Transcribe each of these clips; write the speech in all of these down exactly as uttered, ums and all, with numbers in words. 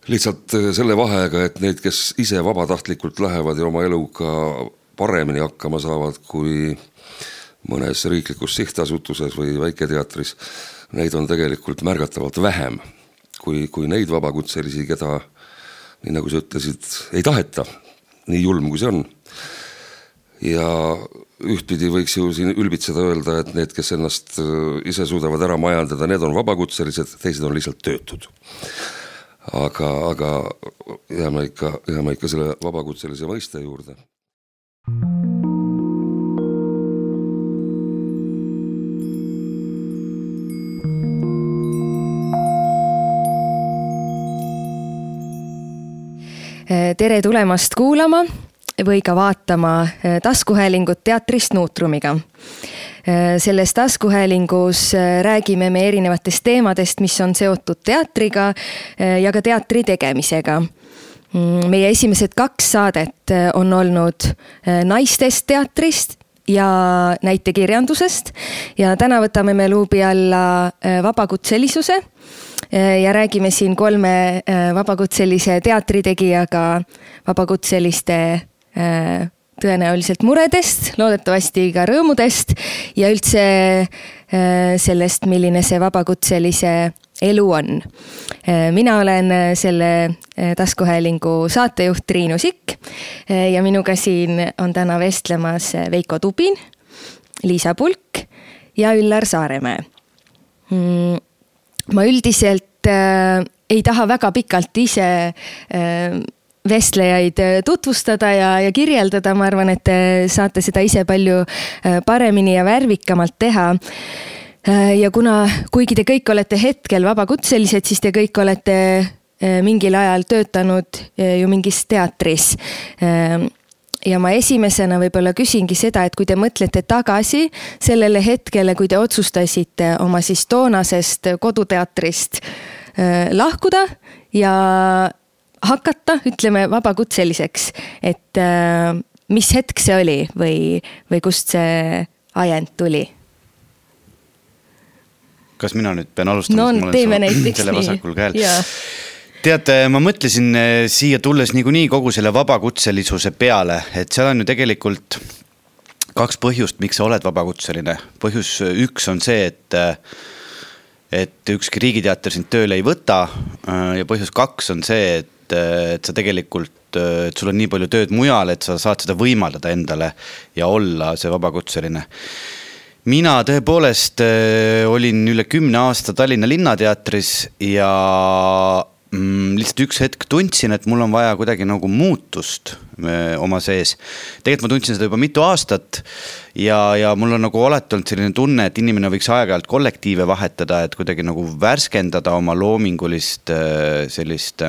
Lihtsalt selle vahega, et need, kes ise vabatahtlikult lähevad ja oma eluga paremini hakkama saavad kui mõnes riiklikus sihtasutuses või väiketeatris, neid on tegelikult märgatavalt vähem kui, kui neid vabakutselisi, keda, nii nagu sa ütlesid, ei taheta, nii julm kui see on. Ja ühtpidi võiks ju siin ülbitseda öelda, et need, kes ennast ise suudavad ära majandada, need on vabakutselised, teised on lihtsalt töötud. Aga, aga jääme ikka, jääme ikka selle vabakutselise mõiste juurde. Tere tulemast kuulama või ka vaatama taskuhäälingut teatrist Nuutrumiga. Selles taskuhäälingus räägime me erinevatest teemadest, mis on seotud teatriga ja ka teatri tegemisega. Meie esimesed kaks saadet on olnud naistest teatrist ja näitekirjandusest ja täna võtame me luubi alla vabakutselisuse ja räägime siin kolme vabakutselise teatritegijaga vabakutseliste tõenäoliselt muredest, loodetavasti ka rõõmudest ja üldse sellest, milline see vabakutselise elu on. Mina olen selle taskuhäälingu saatejuht Triinu Sikk ja minuga siin on täna vestlemas Veiko Tubin, Liisa Pulk ja Üllar Saaremäe. Ma üldiselt ei taha väga pikalt ise vestlejaid tutvustada ja, ja kirjeldada. Ma arvan, et te saate seda ise palju paremini ja värvikamalt teha. Ja kuna, kuigi te kõik olete hetkel vabakutselised, siis te kõik olete mingil ajal töötanud ju mingis teatris. Ja ma esimesena võib-olla küsingi seda, et kui te mõtlete tagasi sellele hetkele, kui te otsustasite oma siis toonasest koduteatrist lahkuda ja hakata, ütleme, vabakutseliseks, et mis hetk see oli või, või kust see ajend tuli? Kas mina nüüd pean alustama? No, teeme näiteks selle vasakul käel. Ja. Teate, ma mõtlesin siia tulles niikuinii kogu selle vabakutselisuse peale, et seal on ju tegelikult kaks põhjust, miks sa oled vabakutseline. Põhjus üks on see, et et ükski riigiteater sind tööle ei võta ja põhjus kaks on see, et et sa tegelikult, et sul on nii palju tööd mujal, et sa saad seda võimaldada endale ja olla see vabakutseline. Mina tõepoolest olin üle kümne aasta Tallinna Linnateatris ja mm, lihtsalt üks hetk tundsin, et mul on vaja kuidagi nagu muutust oma sees. Tegelikult ma tundsin seda juba mitu aastat ja, ja mul on nagu alati olnud selline tunne, et inimene võiks aeg-ajalt kollektiive vahetada, et kuidagi nagu värskendada oma loomingulist sellist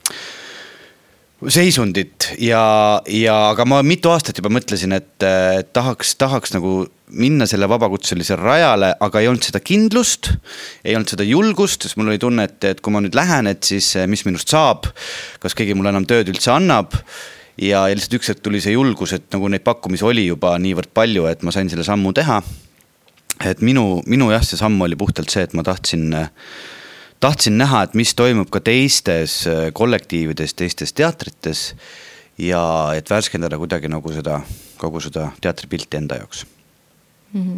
seisundit ja, ja aga ma mitu aastat juba mõtlesin, et tahaks, tahaks nagu minna selle vabakutselise rajale, aga ei olnud seda kindlust, ei olnud seda julgust, sest mul oli tunne, et, et kui ma nüüd lähen, et siis mis minust saab, kas keegi mulle enam tööd üldse annab ja, ja lihtsalt üks hetk tuli see julgus, et nagu neid pakkumisi oli juba niivõrd palju, et ma sain selle sammu teha. Et minu, minu jah, see samm oli puhtalt see, et ma tahtsin tahtsin näha, et mis toimub ka teistes kollektiivides, teistes teatrites ja et värskendada kuidagi nagu seda, kogu seda teatripilti enda jaoks. Mm-hmm.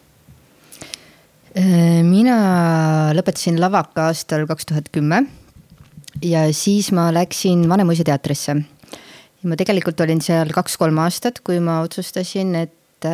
Mina lõpetasin Lavaka aastal kaks tuhat kümme ja siis ma läksin Vanemuise teatrisse. Ja ma tegelikult olin seal kaks-kolm aastat, kui ma otsustasin, et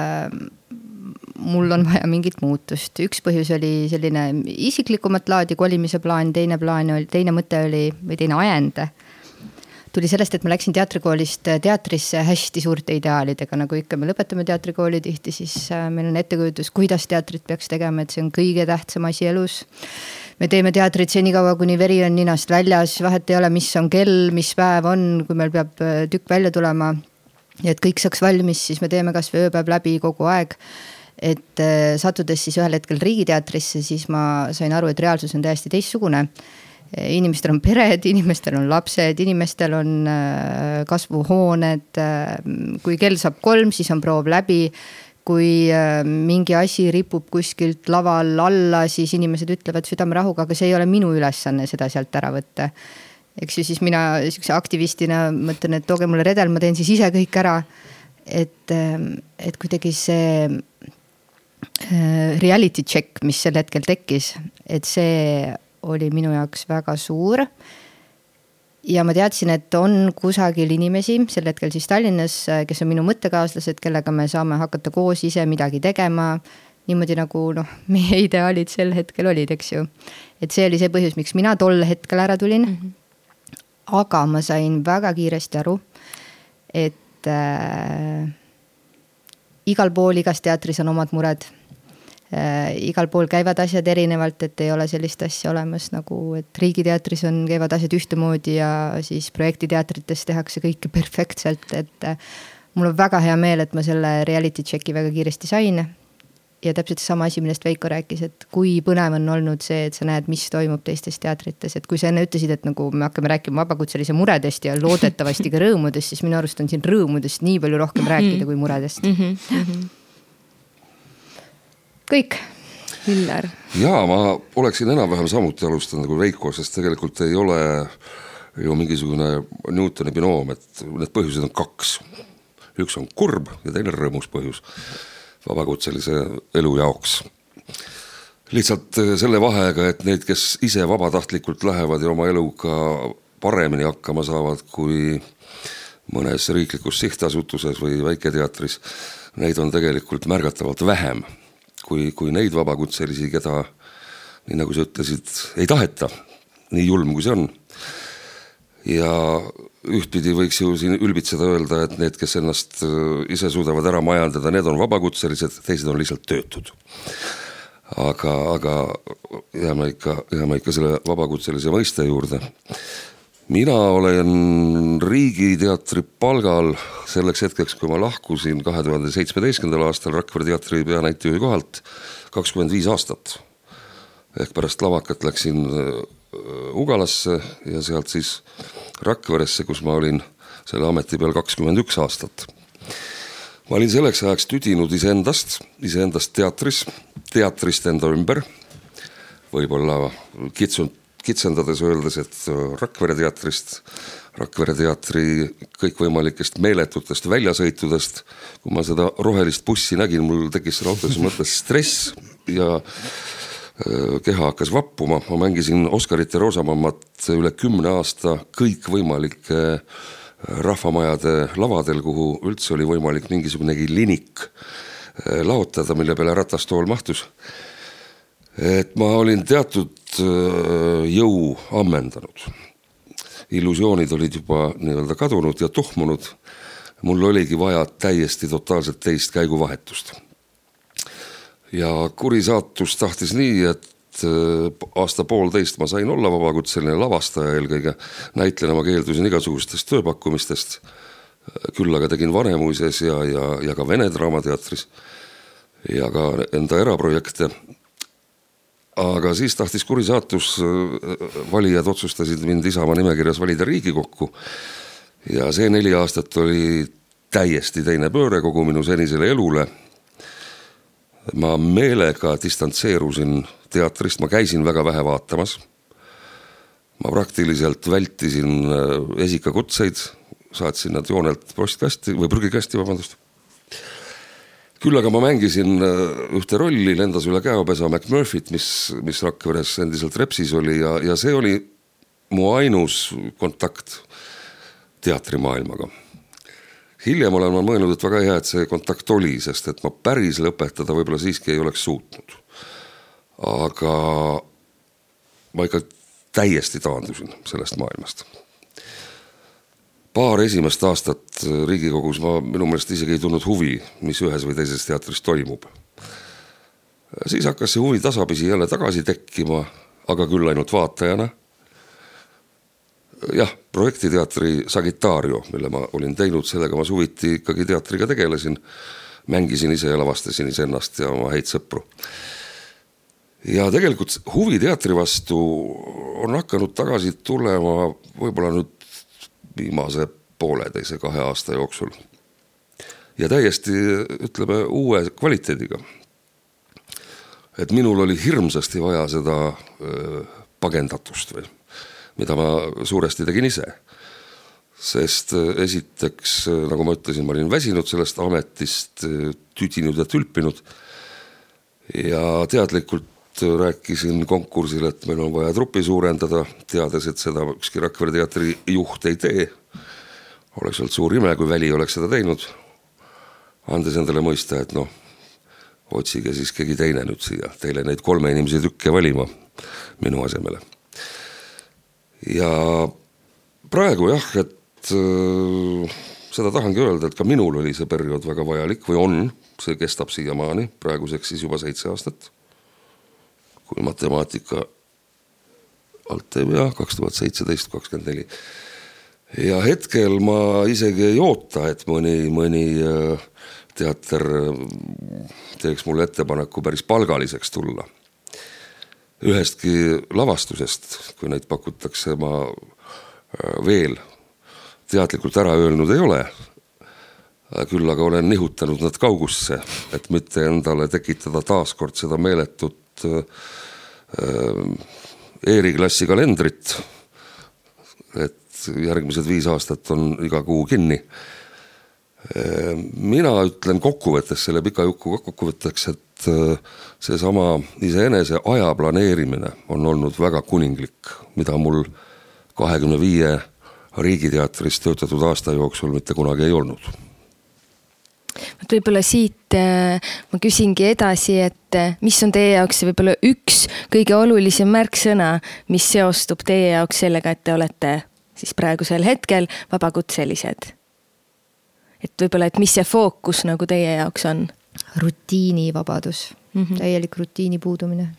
mul on vaja mingit muutust. Üks põhjus oli selline isiklikumat laadi kolimise plaan, teine plaan oli, teine mõte oli, või teine ajend. Tuli sellest, et ma läksin teatrikoolist teatrisse hästi suurte ideaalidega, nagu ikka me lõpetame teatrikooli tihti, siis meil on ettekujutus, kuidas teatrit peaks tegema, et see on kõige tähtsam asi elus. Me teeme teatrit see nii kaua, kuni veri on ninast väljas, vahet ei ole, mis on kell, mis päev on, kui meil peab tükk välja tulema. Ja et kõik saaks valmis, siis me teeme kas või ööpäev läbi kogu aeg. Et satudes siis ühel hetkel riigiteatrisse, siis ma sain aru, et reaalsus on täiesti teistsugune. Inimestel on pered, inimestel on lapsed, inimestel on kasvuhooned. Kui kell saab kolm, siis on proov läbi. Kui mingi asi ripub kuskilt laval alla, siis inimesed ütlevad südamerahuga, aga see ei ole minu ülesanne seda sealt ära võtta. eks ju siis mina siukse aktivistina mõtlen, et tooge mulle redel, ma teen siis ise kõik ära. Et, et kuidagi see reality check, mis sel hetkel tekkis, et see oli minu jaoks väga suur. Ja ma teadsin, et on kusagil inimesi, sel hetkel siis Tallinnas, kes on minu mõttekaaslased, kellega me saame hakata koos ise midagi tegema, niimoodi nagu noh, meie ideaalid sel hetkel olid, eks ju. Et see oli see põhjus, miks mina tol hetkel ära tulin. Mm-hmm. Aga ma sain väga kiiresti aru, et äh, igal pool, igas teatris on omad mured. Äh, igal pool käivad asjad erinevalt, et ei ole sellist asja olemas nagu, et riigiteatris on, käivad asjad ühtemoodi ja siis projektiteatrites tehakse kõike perfektselt, et äh, mul on väga hea meel, et ma selle reality checki väga kiiresti sain. Ja täpselt sama asi, millest Veiko rääkis, et kui põnev on olnud see, et sa näed, mis toimub teistes teatrites, et kui sa enne ütlesid, et nagu me hakkame rääkima vabakutselise muredest ja loodetavasti ka rõõmudest, siis minu arust on siin rõõmudest nii palju rohkem rääkida kui muredest. Mm-hmm. Kõik. Hillar. Jaa, ma oleksin enam-vähem samuti alustanud nagu Veiko, sest tegelikult ei ole ju mingisugune Newtoni binoom, et need põhjused on kaks. Üks on kurb ja teine rõõmus põhjus vabakutselise elu jaoks. Lihtsalt selle vahega, et neid, kes ise vabatahtlikult lähevad ja oma eluga paremini hakkama saavad kui mõnes riiklikus sihtasutuses või väiketeatris, neid on tegelikult märgatavalt vähem kui, kui neid vabakutselisi, keda, nii nagu sa ütlesid, ei taheta, nii julm kui see on. Ja ühtpidi võiks ju siin ülbitseda öelda, et need, kes ennast ise suudavad ära majandada, need on vabakutselised, teised on lihtsalt töötud. Aga, aga jääme ikka, jääme ikka selle vabakutselise mõiste juurde. Mina olen riigiteatri palgal selleks hetkeks, kui ma lahkusin kahe tuhande seitsmeteistkümnendal aastal Rakvere teatri peanäitejuhi kohalt kakskümmend viis aastat. Ehk pärast lavakat läksin Ugalasse ja sealt siis Rakveresse, kus ma olin selle ameti peal kakskümmend üks aastat. Ma olin selleks ajaks tüdinud iseendast, iseendast teatris, teatrist enda ümber, võib-olla kitsun, kitsendades öeldes, et Rakvere teatrist, Rakvere teatri kõikvõimalikest meeletutest väljasõitudest, kui ma seda rohelist bussi nägin, mul tekkis selle autos mõttes stress ja keha hakkas vappuma. Ma mängisin Oscarite Roosamammat üle kümne aasta kõik võimalike rahvamajade lavadel, kuhu üldse oli võimalik mingisugunegi linik laotada, mille peale ratastool mahtus. Et ma olin teatud jõu ammendanud. Illusioonid olid juba nii-öelda kadunud ja tuhmunud. Mul oligi vaja täiesti totaalselt teist käiguvahetust. Ja kuri saatus tahtis nii, et aasta poolteist ma sain olla vabakutseline lavastaja eelkõige. Näitlena ma keeldusin igasugustest tööpakkumistest. Küll aga tegin Vanemuises ja, ja, ja ka Vene draamateatris ja ka enda eraprojekte. Aga siis tahtis kuri saatus, valijad otsustasid mind Isamaa nimekirjas valida Riigikokku. Ja see neli aastat oli täiesti teine pööre kogu minu senisele elule. Ma meelega distantseerusin teatrist, ma käisin väga vähe vaatamas. Ma praktiliselt vältisin esikakutseid, saatsin nad joonelt postkasti või prügikasti, vabandust. Küll aga ma mängisin ühte rolli, lendas üle käopesa McMurphy't, mis, mis Rakveres endiselt Repsis oli ja, ja see oli mu ainus kontakt teatrimaailmaga. Hiljem olen ma mõelnud, et väga hea, et see kontakt oli, sest et ma päris lõpetada võib-olla siiski ei oleks suutnud. Aga ma ikka täiesti taandusin sellest maailmast. Paar esimest aastat Riigikogus ma minu meelest isegi ei tulnud huvi, mis ühes või teises teatris toimub. Siis hakkas see huvi tasapisi jälle tagasi tekkima, aga küll ainult vaatajana. Jah, projektiteatri Sagitario, mille ma olin teinud, sellega ma suviti ikkagi teatriga tegelesin, mängisin ise ja lavastasin ise ennast ja oma häid sõpru. Ja tegelikult huvi teatri vastu on hakanud tagasi tulema võib-olla nüüd viimase pooleteise kahe aasta jooksul. Ja täiesti, ütleme, uue kvaliteediga. Et minul oli hirmsasti vaja seda pagendatust või mida ma suuresti tegin ise. Sest esiteks, nagu ma ütlesin, ma olin väsinud sellest ametist, tüdinud ja tülpinud ja teadlikult rääkisin konkursil, et meil on vaja trupi suurendada, teades, et seda ükski Rakvere teatri juht ei tee. Oleks olnud suur ime, kui Väli oleks seda teinud, andes endale mõista, et noh, otsige siis keegi teine nüüd siia, teile neid kolme inimese tükke valima minu asemele. Ja praegu jah, et seda tahangi öelda, et ka minul oli see periood väga vajalik või on, see kestab siiamaani, praeguseks siis juba seitse aastat, kui matemaatika alt teeb jah, kaks tuhat seitseteist kakskümmend neli. Ja hetkel ma isegi ei oota, et mõni, mõni teater teeks mulle ettepaneku päris palgaliseks tulla. Ühestki lavastusest, kui neid pakutakse, ma veel teadlikult ära öelnud ei ole, küll aga olen nihutanud nad kaugusse, et mitte endale tekitada taaskord seda meeletut E-klassi kalendrit, et järgmised viis aastat on iga kuu kinni. Mina ütlen kokkuvõttes, selle pika juku kokkuvõtteks, et see sama iseenese aja planeerimine on olnud väga kuninglik, mida mul kahekümne viie riigiteatris töötatud aasta jooksul mitte kunagi ei olnud. Võib-olla siit ma küsingi edasi, et mis on teie jaoks võib-olla üks kõige olulisem märksõna, mis seostub teie jaoks sellega, et te olete siis praegusel hetkel vabakutselised? Et võib-olla, et mis see fookus nagu teie jaoks on? Rutiinivabadus, mm-hmm. täielik rutiini puudumine.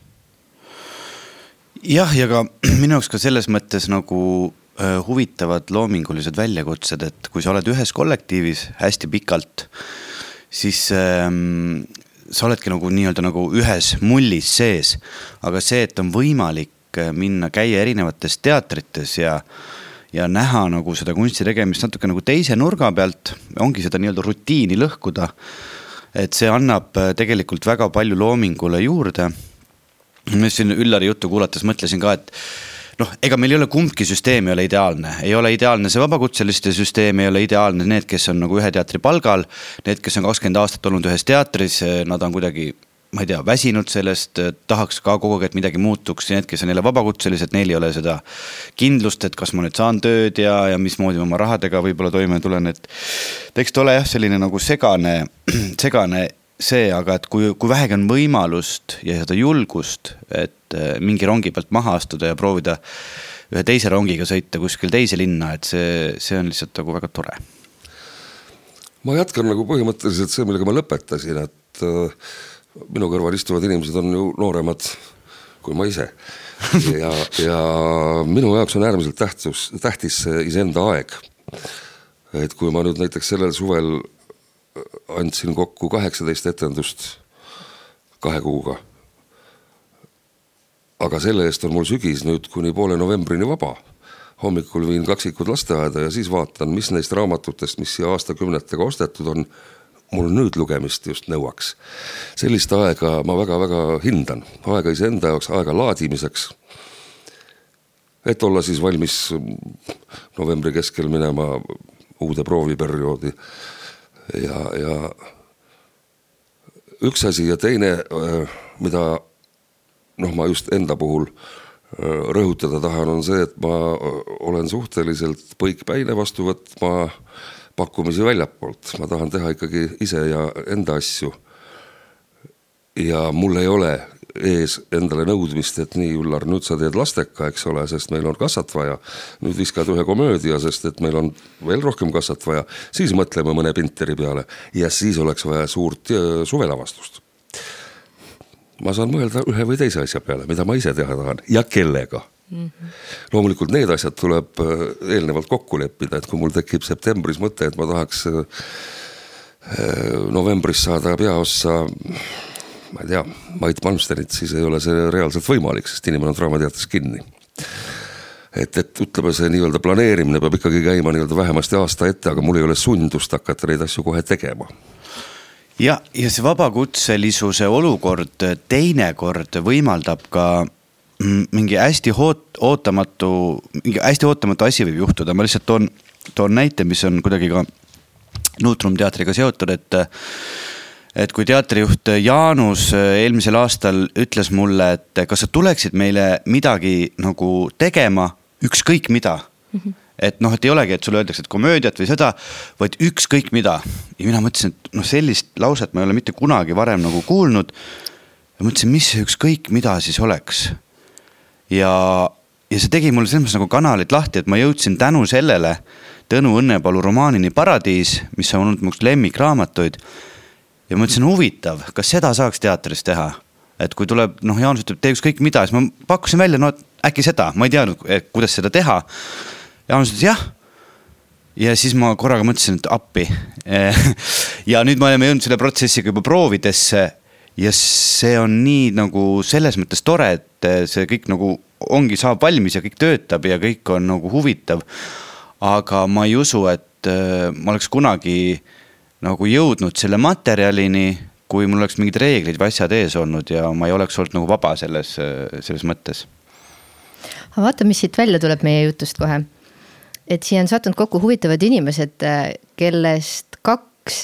Jah, ja ka minu jaoks ka selles mõttes nagu huvitavad loomingulised väljakutsed, et kui sa oled ühes kollektiivis hästi pikalt, siis ähm, sa oledki nagu nii-öelda nagu ühes mullis sees, aga see, et on võimalik minna käia erinevates teatrites ja, ja näha nagu seda kunsti tegemist natuke nagu teise nurga pealt, ongi seda nii-öelda rutiini lõhkuda, et see annab tegelikult väga palju loomingule juurde. Ma siin Üllari juttu kuulates mõtlesin ka, et noh, ega meil ei ole kumbki süsteem ei ole ideaalne. Ei ole ideaalne see vabakutseliste süsteem, ei ole ideaalne need, kes on nagu ühe teatri palgal, need, kes on kakskümmend aastat olnud ühes teatris, nad on kuidagi, ma ei tea, väsinud sellest, tahaks ka kogu aeg, et midagi muutuks, need, kes on jälle vabakutselised, neil ei ole seda kindlust, et kas ma nüüd saan tööd ja, ja mismoodi ma oma rahadega võib-olla toime tulen, et eks ta ole jah, selline nagu segane, segane see, aga et kui, kui vähegi on võimalust ja seda julgust, et mingi rongi pealt maha astuda ja proovida ühe teise rongiga sõita kuskil teise linna, et see, see on lihtsalt nagu väga tore. Ma jätkan nagu põhimõtteliselt see, millega ma lõpetasin, et minu kõrval istuvad inimesed on ju nooremad kui ma ise. Ja, ja minu jaoks on äärmiselt tähtis, tähtis iseenda aeg. Et kui ma nüüd näiteks sellel suvel andsin kokku kaheksateist etendust kahe kuuga. Aga selle eest on mul sügis nüüd kuni poole novembrini vaba. Hommikul viin kaksikud lasteaeda ja siis vaatan, mis neist raamatutest, mis siia aastakümnetega ostetud on, mul nüüd lugemist just nõuaks. Sellist aega ma väga-väga hindan. Aega iseenda jaoks, aega laadimiseks. Et olla siis valmis novembri keskel minema uude prooviperioodi. Ja, ja üks asi ja teine, mida noh, ma just enda puhul rõhutada tahan, on see, et ma olen suhteliselt põikpäine vastu võtma pakkumisi väljapoolt. Ma tahan teha ikkagi ise ja enda asju. Ja mul ei ole ees endale nõudmist, et nii, Üllar, nüüd sa teed lasteka, eks ole, sest meil on kassat vaja. Nüüd viskad ühe komöödia, sest et meil on veel rohkem kassat vaja. Siis mõtleme mõne pinteri peale ja siis oleks vaja suurt suvelavastust. Ma saan mõelda ühe või teise asja peale, mida ma ise teha tahan ja kellega. Mm-hmm. Loomulikult need asjad tuleb eelnevalt kokku leppida, et kui mul tekib septembris mõte, et ma tahaks novembris saada peaossa ma ei tea, Mait Malmstenit, siis ei ole see reaalselt võimalik, sest inimene on Draamateatris kinni. Et, et ütleme, see nii-öelda planeerimine peab ikkagi käima nii-öelda vähemasti aasta ette, aga mul ei ole sundust hakata neid asju kohe tegema. Ja, ja see vabakutselisuse olukord teinekord võimaldab ka mingi hästi hoot, ootamatu, mingi hästi ootamatu asi võib juhtuda, ma lihtsalt toon, toon näite, mis on kuidagi ka Nutrum teatriga seotud, et et kui teatrijuht Jaanus eelmisel aastal ütles mulle, et kas sa tuleksid meile midagi nagu tegema, ükskõik mida. Mm-hmm. Et noh, et ei olegi, et sulle öeldakse, et komöödiat või seda, vaid ükskõik mida. Ja mina mõtlesin, et noh, sellist lauset ma ei ole mitte kunagi varem nagu kuulnud. Ja mõtlesin, mis see ükskõik mida siis oleks. Ja, ja see tegi mulle selles nagu kanalid lahti, et ma jõudsin tänu sellele Tõnu Õnnepalu romaanini Paradiis, mis on olnud muks lemmikraamatuid. Ja ma mõtlesin, huvitav, kas seda saaks teatris teha? Et kui tuleb, noh, Jaanus ütleb, tee ükskõik mida, siis ma pakkusin välja, no äkki seda, ma ei teadnud, kuidas seda teha. Jaanus ütles jah. Ja siis ma korraga mõtlesin, et appi. Ja nüüd me oleme jõudnud selle protsessiga juba proovidesse ja see on nii nagu selles mõttes tore, et see kõik nagu ongi saab valmis ja kõik töötab ja kõik on nagu huvitav. Aga ma ei usu, et ma oleks kunagi nagu jõudnud selle materjalini, kui mul oleks mingid reeglid või asjad ees olnud ja ma ei oleks olnud nagu vaba selles, selles mõttes. Aga vaata, mis siit välja tuleb meie jutust kohe. Et siia on sattunud kokku huvitavad inimesed, kellest kaks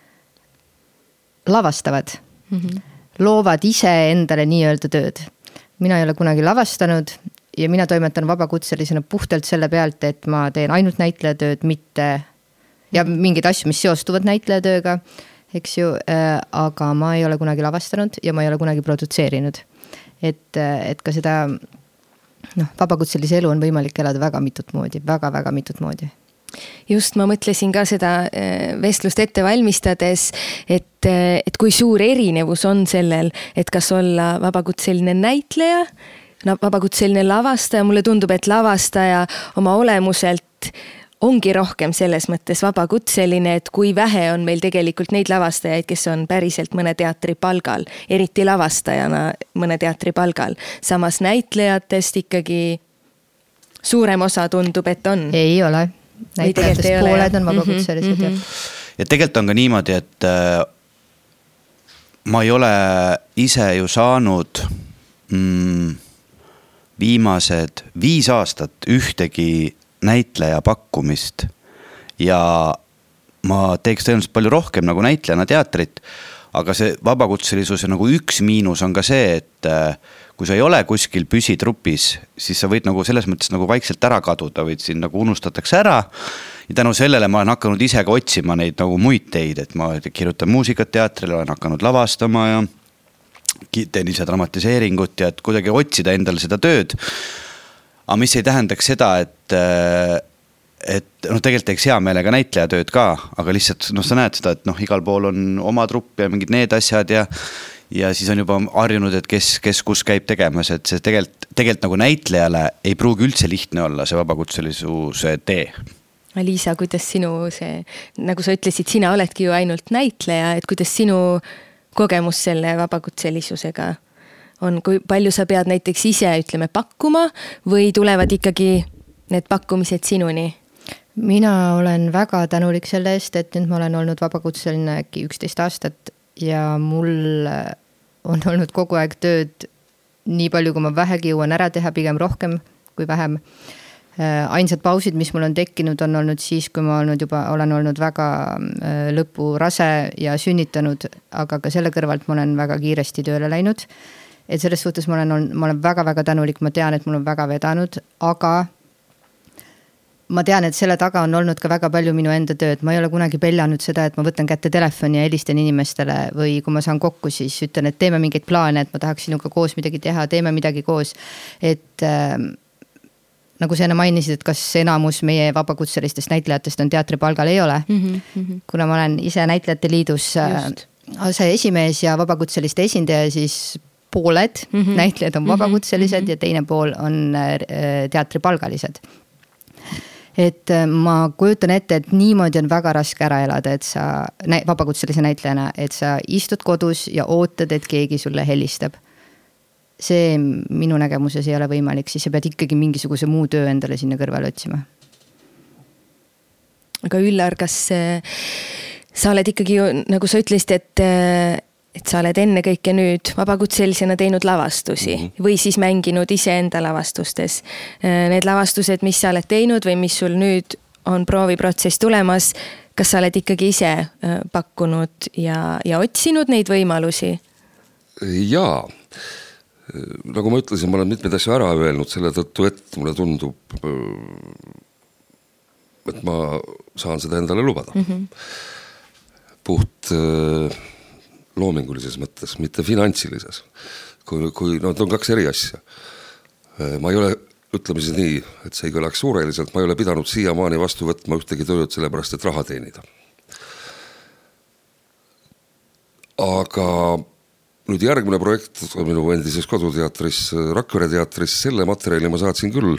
lavastavad, mm-hmm. loovad ise endale nii öelda tööd. Mina ei ole kunagi lavastanud ja mina toimetan vabakutselisena puhtalt selle pealt, et ma teen ainult näitlejatööd, mitte ja mingid asju, mis seostuvad näitlejatööga, eks ju, aga ma ei ole kunagi lavastanud ja ma ei ole kunagi produtseerinud. Et, et ka seda noh, vabakutselise elu on võimalik elada väga mitut moodi, väga-väga mitut moodi. Just, ma mõtlesin ka seda vestlust ette valmistades, et, et kui suur erinevus on sellel, et kas olla vabakutseline näitleja, vabakutseline lavastaja, mulle tundub, et lavastaja oma olemuselt ongi rohkem selles mõttes vabakutseline, et kui vähe on meil tegelikult neid lavastajaid, kes on päriselt mõne teatri palgal, eriti lavastajana mõne teatri palgal. Samas näitlejatest ikkagi suurem osa tundub, et on. Ei ole. Näitlejatest pooled on vabakutselised. Mm-hmm. Ja. ja tegelikult on ka niimoodi, et äh, ma ei ole ise ju saanud mm, viimased viis aastat ühtegi näitleja pakkumist ja ma teeks tõenäoliselt palju rohkem nagu näitlejana teatrit, aga see vabakutselisuse nagu üks miinus on ka see, et kui sa ei ole kuskil püsitrupis, siis sa võid nagu selles mõttes nagu vaikselt ära kaduda, võid siin nagu unustatakse ära ja tänu sellele ma olen hakanud ise ka otsima neid nagu muid teid, et ma kirjutan muusikat teatrile, olen hakanud lavastama ja teen ise dramatiseeringut ja et kuidagi otsida endale seda tööd. Aga mis ei tähendaks seda, et, et noh, tegelikult teeks hea meelega näitleja tööd ka, aga lihtsalt noh, sa näed seda, et noh, igal pool on oma trupp ja mingid need asjad ja, ja siis on juba harjunud, et kes, kes kus käib tegemas, et see tegelikult, tegelikult nagu näitlejale ei pruugi üldse lihtne olla see vabakutselisuse tee. Liisa, kuidas sinu see, nagu sa ütlesid, sina oledki ju ainult näitleja, et kuidas sinu kogemus selle vabakutselisusega on, kui palju sa pead näiteks ise, ütleme, pakkuma või tulevad ikkagi need pakkumised sinuni? Mina olen väga tänulik selle eest, et nüüd ma olen olnud vabakutseline äkki üksteist aastat ja mul on olnud kogu aeg tööd nii palju, kui ma vähegi jõuan ära teha, pigem rohkem kui vähem. Ainsad pausid, mis mul on tekkinud, on olnud siis, kui ma olnud juba, olen olnud väga lõpu rase ja sünnitanud, aga ka selle kõrvalt ma olen väga kiiresti tööle läinud. Et selles suhtes ma olen, ma olen väga-väga tänulik, ma tean, et mul on väga vedanud, aga ma tean, et selle taga on olnud ka väga palju minu enda tööd. Ma ei ole kunagi peljanud seda, et ma võtan kätte telefoni ja helistan inimestele või kui ma saan kokku, siis ütlen, et teeme mingeid plaane, et ma tahaks sinuga koos midagi teha, teeme midagi koos. Et äh, nagu sa enne mainisid, et kas enamus meie vabakutselistest näitlejatest on teatripalgal, ei ole. Mm-hmm. Kuna ma olen ise näitlejate liidus ase esimees ja vabakutseliste esindaja, siis pooled mm-hmm. näitlejad on vabakutselised mm-hmm. ja teine pool on teatripalgalised. Et ma kujutan ette, et niimoodi on väga raske ära elada, et sa vabakutselise näitlejana, et sa istud kodus ja ootad, et keegi sulle helistab. See minu nägemuses ei ole võimalik, siis sa pead ikkagi mingisuguse muu töö endale sinna kõrvale otsima. Aga Üllar, kas sa oled ikkagi, nagu sa ütlesid, et et sa oled enne kõike nüüd vabakutselisena teinud lavastusi mm -hmm. või siis mänginud iseenda lavastustes. Need lavastused, mis sa oled teinud või mis sul nüüd on prooviprotsess tulemas, kas sa oled ikkagi ise pakkunud ja, ja otsinud neid võimalusi? Jaa, nagu ma ütlesin, ma olen mitmeid asju ära öelnud selle tõttu, et mulle tundub, et ma saan seda endale lubada. Mm -hmm. Puht loomingulises mõttes, mitte finantsilises. Kui, kui no, on kaks eri asja. Ma ei ole, ütleme siis nii, et see ei kõlaks suureliselt, ma ei ole pidanud siiamaani vastu võtma ühtegi tööd sellepärast, et raha teenida. Aga nüüd järgmine projekt minu endises koduteatris, Rakvere teatris, selle materjali ma saatsin küll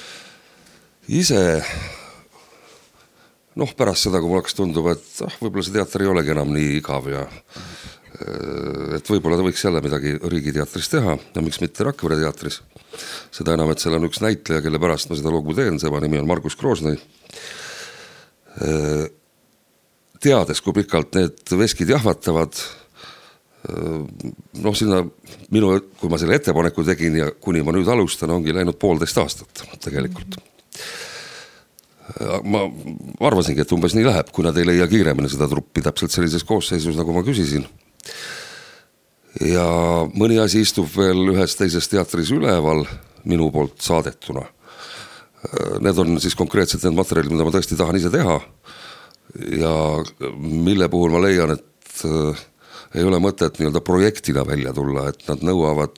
ise, noh pärast seda, kui mul hakkas tundub, et ah, võib-olla see teater ei olegi enam nii igav ja et võib-olla ta võiks jälle midagi Riigiteatris teha ja miks mitte Rakvere teatris. Seda enam, et seal on üks näitleja, kelle pärast ma seda lugu teen, tema nimi on Margus Kroosnõi. Teades, kui pikalt need veskid jahvatavad, noh sinna minu, kui ma selle ettepaneku tegin ja kuni ma nüüd alustan, ongi läinud poolteist aastat tegelikult. Ma arvasingi, et umbes nii läheb, kui nad ei leia kiiremini seda truppi täpselt sellises koosseisus, nagu ma küsisin. Ja mõni asi istub veel ühes teises teatris üleval minu poolt saadetuna. Need on siis konkreetselt need materjalid, mida ma tõesti tahan ise teha ja mille puhul ma leian, et ei ole mõtet nii-öelda projektina välja tulla, et nad nõuavad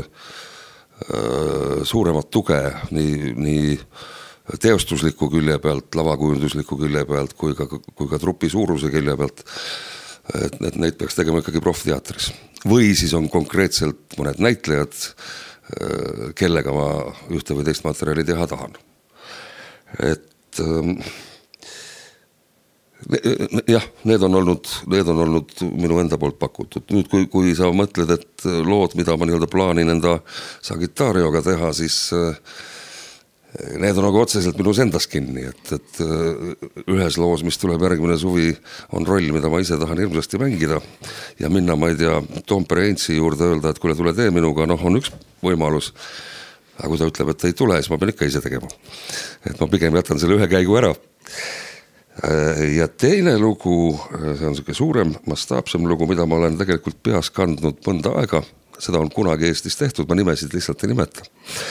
suuremat tuge nii, nii teostusliku külje pealt, lavakujundusliku külje pealt kui ka, kui ka trupi suuruse külje pealt, et, et neid peaks tegema ikkagi profteatris. Või siis on konkreetselt mõned näitlejad, kellega ma ühte või teist materjali teha tahan. Et jah, need on olnud, need on olnud minu enda poolt pakutud. Nüüd, kui, kui sa mõtled, et lood, mida ma nii-öelda plaanin enda Sagitarioga teha, siis need on nagu otseselt minus endas kinni, et, et ühes loos, mis tuleb järgmine suvi, on roll, mida ma ise tahan hirmsasti mängida ja minna, ma ei tea, Toompere Heinzi juurde öelda, et kuule, tule tee minuga, noh, on üks võimalus, aga kui ta ütleb, et ei tule, siis ma pean ikka ise tegema. Et ma pigem jätan selle ühe käigu ära. Ja teine lugu, see on selline suurem, mastaapsem lugu, mida ma olen tegelikult peas kandnud mõnda aega, seda on kunagi Eestis tehtud, ma nimesid lihtsalt ei nimeta.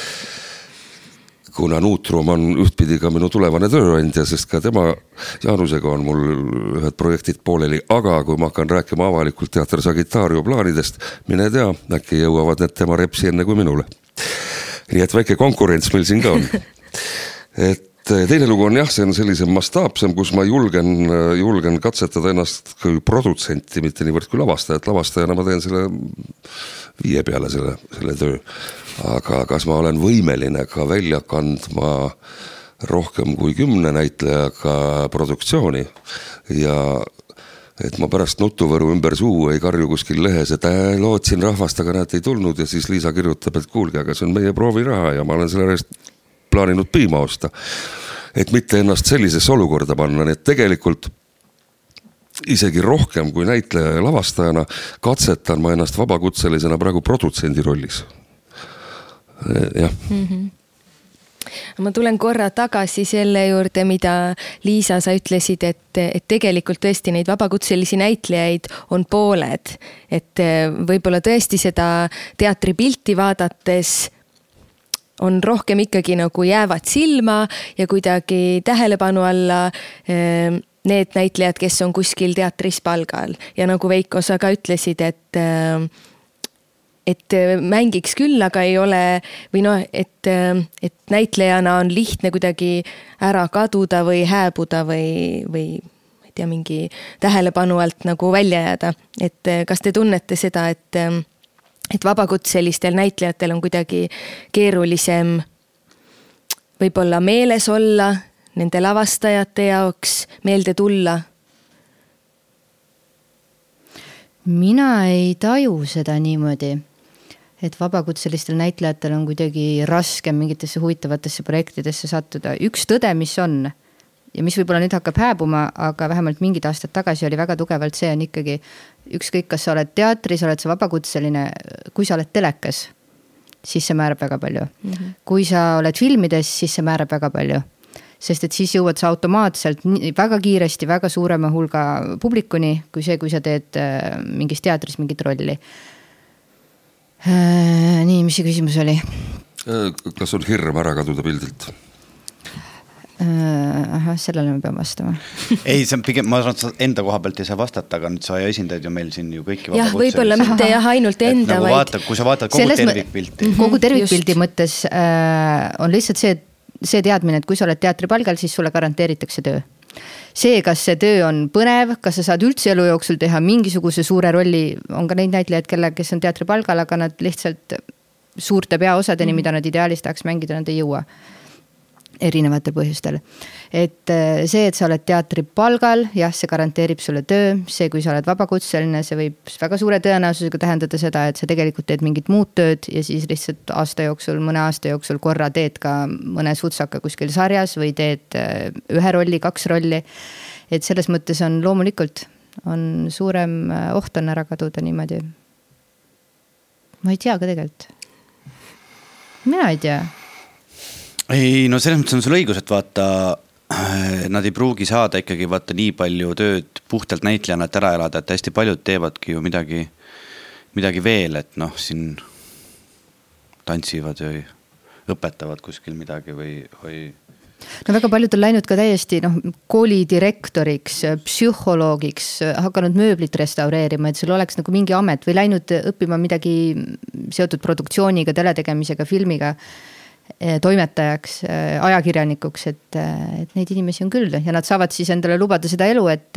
Kuna Nuutrum on ühtpidi ka minu tulevane tööandja, sest ka tema Jaanusega on mul ühed projektid pooleli, aga kui ma hakkan rääkima avalikult Teater Sagitario plaanidest, mine tea, äkki jõuavad need tema repsi enne kui minule. Nii et väike konkurents meil siin ka on. Et teine lugu on jah, see on sellise mastaapsem, kus ma julgen, julgen katsetada ennast kui produtsenti, mitte niivõrd kui lavastajat. Lavastajana ma teen selle viie peale selle, selle töö. Aga kas ma olen võimeline ka välja kandma rohkem kui kümne näitlejaga produktsiooni ja et ma pärast nutuvõru ümber suu ei karju kuskil lehes, et äh, lootsin rahvast, aga näed ei tulnud ja siis Liisa kirjutab, et kuulge, aga see on meie prooviraha ja ma olen selle eest plaaninud piima osta. Et mitte ennast sellisesse olukorda panna, nii et tegelikult isegi rohkem kui näitleja ja lavastajana katsetan ma ennast vabakutselisena praegu produtsendi rollis. Jah. Mm-hmm. Ma tulen korra tagasi selle juurde, mida Liisa, sa ütlesid, et, et tegelikult tõesti neid vabakutselisi näitlejaid on pooled. Et võib-olla tõesti seda teatripilti vaadates on rohkem ikkagi nagu jäävad silma ja kuidagi tähelepanu alla need näitlejad, kes on kuskil teatris palgal. Ja nagu Veiko, sa ka ütlesid, et et mängiks küll, aga ei ole, või noh, et, et näitlejana on lihtne kuidagi ära kaduda või hääbuda või, või ma ei tea, mingi tähelepanu alt nagu välja jääda. Et kas te tunnete seda, et, et vabakutselistel näitlejatel on kuidagi keerulisem võib-olla meeles olla, nende lavastajate jaoks meelde tulla? Mina ei taju seda niimoodi, et vabakutselistel näitlejatel on kuidagi raskem mingitesse huvitavatesse projektidesse sattuda. Üks tõde, mis on, ja mis võib-olla nüüd hakkab hääbuma, aga vähemalt mingid aastad tagasi oli väga tugevalt see on ikkagi ükskõik, kas sa oled teatris, oled sa vabakutseline, kui sa oled telekas, siis see määrab väga palju. Mm-hmm. Kui sa oled filmides, siis see määrab väga palju. Sest et siis jõuad sa automaatselt väga kiiresti, väga suurema hulga publikuni, kui see, kui sa teed mingis teatris mingit rolli. Nii, mis see küsimus oli? Kas on hirm ära kaduda pildilt? Aha, sellele me peame vastama. Ei, see on pigem, ma arvan, et enda koha pealt ei saa vastata, aga nüüd sa ja esindajad ju meil siin ju kõiki jah, võib-olla mitte jah, ainult enda, nagu vaata, kui sa vaatad kogu Selles tervikpilti. Kogu tervikpildi mõttes äh, on lihtsalt see, see teadmine, et kui sa oled teatripalgal, siis sulle garanteeritakse töö. See, kas see töö on põnev, kas sa saad üldse elu jooksul teha mingisuguse suure rolli, on ka neid näitlejaid, kelle, kes on teatripalgal, aga nad lihtsalt suurte peaosadeni, mm. mida nad ideaalis tahaks mängida, nad ei jõua. Erinevatel põhjustel. Et see, et sa oled teatri palgal, jah, see garanteerib sulle töö, see, kui sa oled vabakutseline, see võib väga suure tõenäosusega tähendada seda, et sa tegelikult teed mingit muud tööd ja siis lihtsalt aasta jooksul, mõne aasta jooksul korra teed ka mõne sutsaka kuskil sarjas või teed ühe rolli, kaks rolli. Et selles mõttes on loomulikult on suurem oht on ära kaduda niimoodi. Ma ei tea ka tegelikult. Mina ei tea. Ei, no selles mõttes on sul õigus, et vaata, nad ei pruugi saada ikkagi vaata nii palju tööd puhtalt näitlejana, et ära elada, et hästi paljud teevadki ju midagi, midagi veel, et noh, siin tantsivad või õpetavad kuskil midagi või, või... No väga paljud on läinud ka täiesti noh, kooli direktoriks, psühholoogiks, hakanud mööblit restaureerima, et sul oleks nagu mingi amet või läinud õppima midagi seotud produktsiooniga, teletegemisega, filmiga, toimetajaks, ajakirjanikuks, et, et neid inimesi on küll ja nad saavad siis endale lubada seda elu, et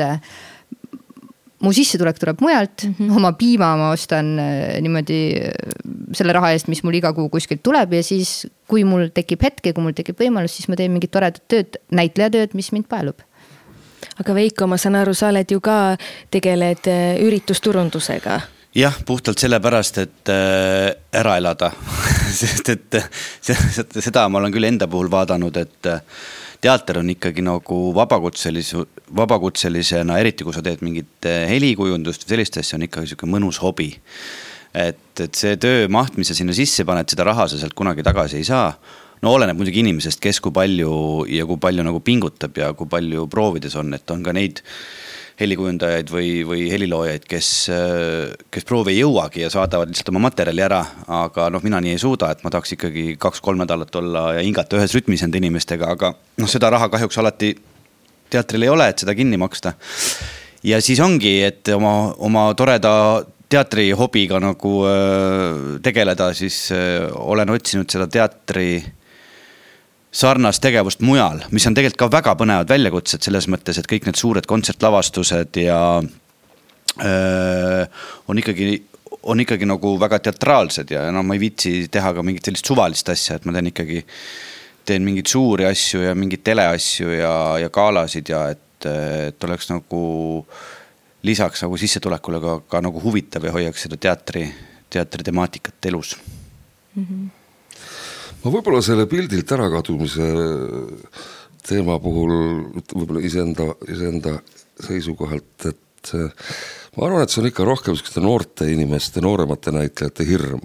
mu sissetulek tuleb mujalt, mm-hmm. oma piima ma ostan niimoodi selle raha eest, mis mul iga kuu kuskilt tuleb ja siis, kui mul tekib hetke, kui mul tekib võimalus, siis ma teen mingit toredat tööd, näitlejatööd, mis mind paelub. Aga Veiko, ma saan aru, sa oled ju ka tegeled üritusturundusega. Jah, puhtalt sellepärast, et äh, ära elada. Sest et seda ma olen küll enda puhul vaadanud, et teater on ikkagi nagu vabakutselis, vabakutselisena, eriti kui sa teed mingit helikujundust, sellist asja on ikkagi selline mõnus hobi. Et, et see töö maht, mis sa sinna sisse paned, seda raha sa sealt kunagi tagasi ei saa. No oleneb muidugi inimesest, kes kui palju ja kui palju nagu pingutab ja kui palju proovides on, et on ka neid helikujundajaid või, või heliloojaid, kes, kes proovi ei jõuagi ja saadavad lihtsalt oma materjali ära, aga noh, mina nii ei suuda, et ma tahaks ikkagi kaks-kolm nädalat olla ja hingata ühes rütmis enda inimestega, aga noh, seda raha kahjuks alati teatril ei ole, et seda kinni maksta. Ja siis ongi, et oma, oma toreda teatri hobiga nagu tegeleda, siis olen otsinud seda teatri sarnast tegevust mujal, mis on tegelikult ka väga põnevad väljakutsed selles mõttes, et kõik need suured kontsertlavastused ja öö, on ikkagi, on ikkagi nagu väga teatraalsed ja no ma ei viitsi teha ka mingit sellist suvalist asja, et ma teen ikkagi, teen mingit suuri asju ja mingit teleasju ja, ja gaalasid ja et, et oleks nagu lisaks nagu sissetulekule ka, ka nagu huvitav ja hoiaks seda teatri, teatri temaatikat elus. Mm-hmm. Ma võib-olla selle pildilt ärakadumise teema puhul võib-olla iseenda, iseenda seisukohalt, et ma arvan, et see on ikka rohkem noorte inimeste, nooremate näitlejate hirm.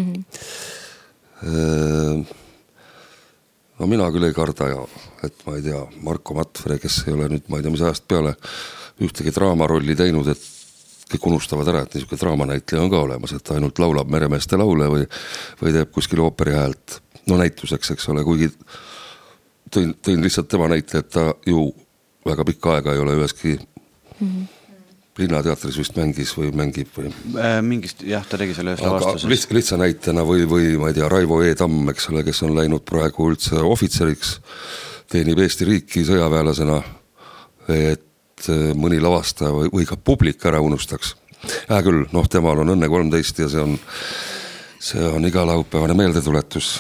Mm-hmm. No mina küll ei karda ja, et ma ei tea, Marko Matvere, kes ei ole nüüd, ma ei tea, mis ajast peale ühtegi draamarolli teinud, et kõik unustavad ära, et niisugune draamanäitleja on ka olemas, et ta ainult laulab meremeeste laule või, või teeb kuskil ooperi häält. No näituseks, eks ole, kuigi tõin, tõin lihtsalt tema näite, et ta ju väga pikka aega ei ole üheski mm-hmm. linnateatris vist mängis või mängib või... Mingist, jah, ta tegi selle ühes lavastuses. Lihtsa, lihtsa näitena või, või ma ei tea, Raivo E. Tamm, eks ole, kes on läinud praegu üldse ohvitseriks, teenib Eesti riiki sõjaväelasena, et mõni lavastaja või, või ka publik ära unustaks. Hää küll, noh, temal on õnne kolmteist ja see on, see on iga laupäevane meeldetuletus.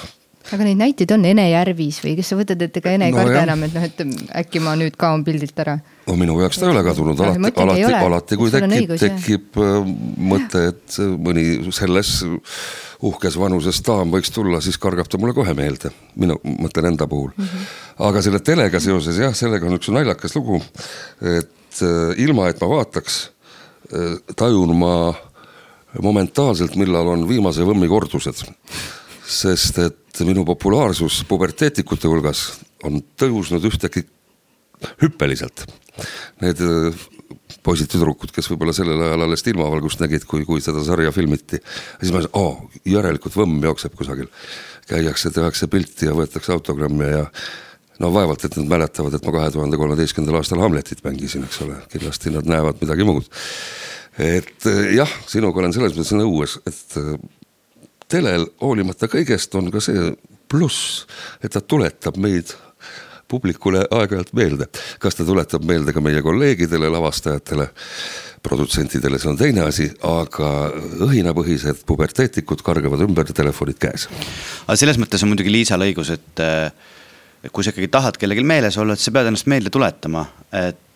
aga neid näiteid on Ene Järvis või kes sa võtad, et ega Ene ei No karda jah. enam, et noh, et äkki ma nüüd kaon pildilt ära. no minu jaoks ta ei ole kadunud, No, alati, mõtlengi, ei alati, ole. alati kui Sul on tekib, õigus, jah. tekib äh, mõte, et mõni selles uhkes vanuses daam võiks tulla, siis kargab ta mulle kohe meelde, minu mõtlen enda puhul mm. -hmm. aga selle telega seoses jah, sellega on üks naljakas lugu, et äh, ilma, et ma vaataks, äh, tajun ma momentaalselt, millal on viimase võmmi kordused, sest et minu populaarsus puberteetikute hulgas on tõusnud ühtegi hüppeliselt. Need äh, poisid tüdrukud, kes võib-olla sellel ajal alles ilmavalgust nägid, kui, kui seda sarja filmiti. Ja siis ma ütlesin, oo, järelikult võmm jookseb kusagil. Käiakse, tehakse pilti ja võetakse autogramme ja no vaevalt, et nad mäletavad, et ma kahe tuhande kolmeteistkümnendal aastal Hamletit mängisin, eks ole. Kindlasti nad näevad midagi muud. Et jah, sinuga olen selles mõttes nõues, et telel hoolimata kõigest on ka see pluss, et ta tuletab meid publikule aeg-ajalt meelde. Kas ta tuletab meelde ka meie kolleegidele, lavastajatele, produtsentidele, see on teine asi, aga õhinapõhised puberteetikud kargavad ümber telefonid käes. Aga selles mõttes on muidugi Liisal õigus, et kui sa ikkagi tahad kellelgi meeles olla, et sa pead ennast meelde tuletama, et,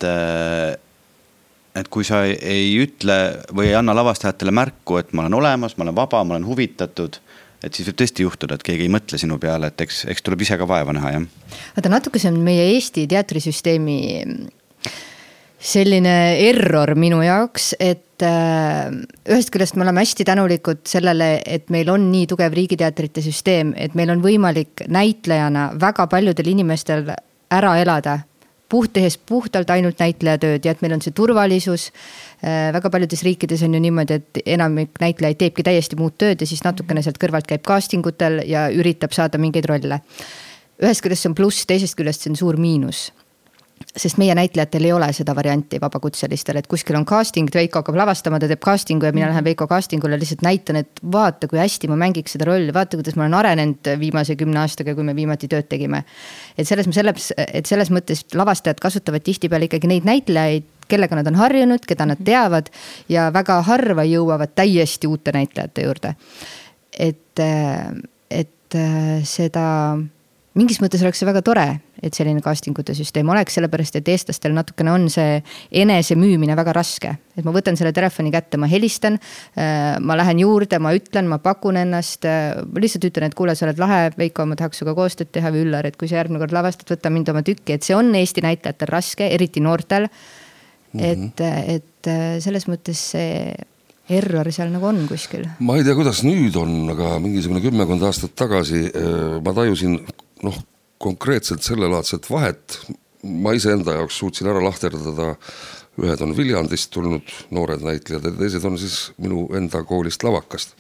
et kui sa ei ütle või ei anna lavastajatele märku, et ma olen olemas, ma olen vaba, ma olen huvitatud, et siis võib tõesti juhtuda, et keegi ei mõtle sinu peale, et eks, eks tuleb ise ka vaeva näha, jah. Aga natuke see on meie Eesti teatrisüsteemi selline error minu jaoks, et ühest küljest me oleme hästi tänulikud sellele, et meil on nii tugev riigiteatrite süsteem, et meil on võimalik näitlejana väga paljudel inimestel ära elada, puht tehes puhtalt ainult näitlejatööd ja et meil on see turvalisus. Väga paljudes riikides on ju niimoodi, et enamik näitlejaid teebki täiesti muud tööd ja siis natukene sealt kõrvalt käib castingutel ja üritab saada mingeid rolle. Ühest küljest see on pluss, teisest küljest see on suur miinus. Sest meie näitlejatel ei ole seda varianti vabakutselistel, et kuskil on casting, Veiko hakkab lavastama, ta teeb castingu ja mina lähen Veiko castingule lihtsalt näitan, et vaata, kui hästi ma mängiks seda rolli, vaata, kuidas ma olen arenenud viimase kümne aastaga, kui me viimati tööd tegime. Et selles, selles, et selles mõttes lavastajad kasutavad tihtipeale ikkagi neid näitlejaid, kellega nad on harjunud, keda nad teavad ja väga harva jõuavad täiesti uute näitlejate juurde. Et, et seda mingis mõttes oleks see väga tore, et selline castingute süsteem oleks, sellepärast, et eestlastel natukene on see enese müümine väga raske. Et ma võtan selle telefoni kätte, ma helistan, ma lähen juurde, ma ütlen, ma pakun ennast, ma lihtsalt ütlen, et kuule, sa oled lahe, Veiko, ma tahaks suga koostööd teha või Üllar, et kui sa järgmine kord lavastad, võtta mind oma tükki, et see on Eesti näitlejatel raske, eriti noortel. Mm-hmm. Et, et selles mõttes see error seal nagu on kuskil. Ma ei tea, kuidas nüüd on, aga mingisugune kümmekond aastat tagasi ma tajusin noh, konkreetselt sellelaadset vahet. Ma ise enda jaoks suutsin ära lahterdada, ühed on Viljandist tulnud noored näitlejad ja teised on siis minu enda koolist Lavakast.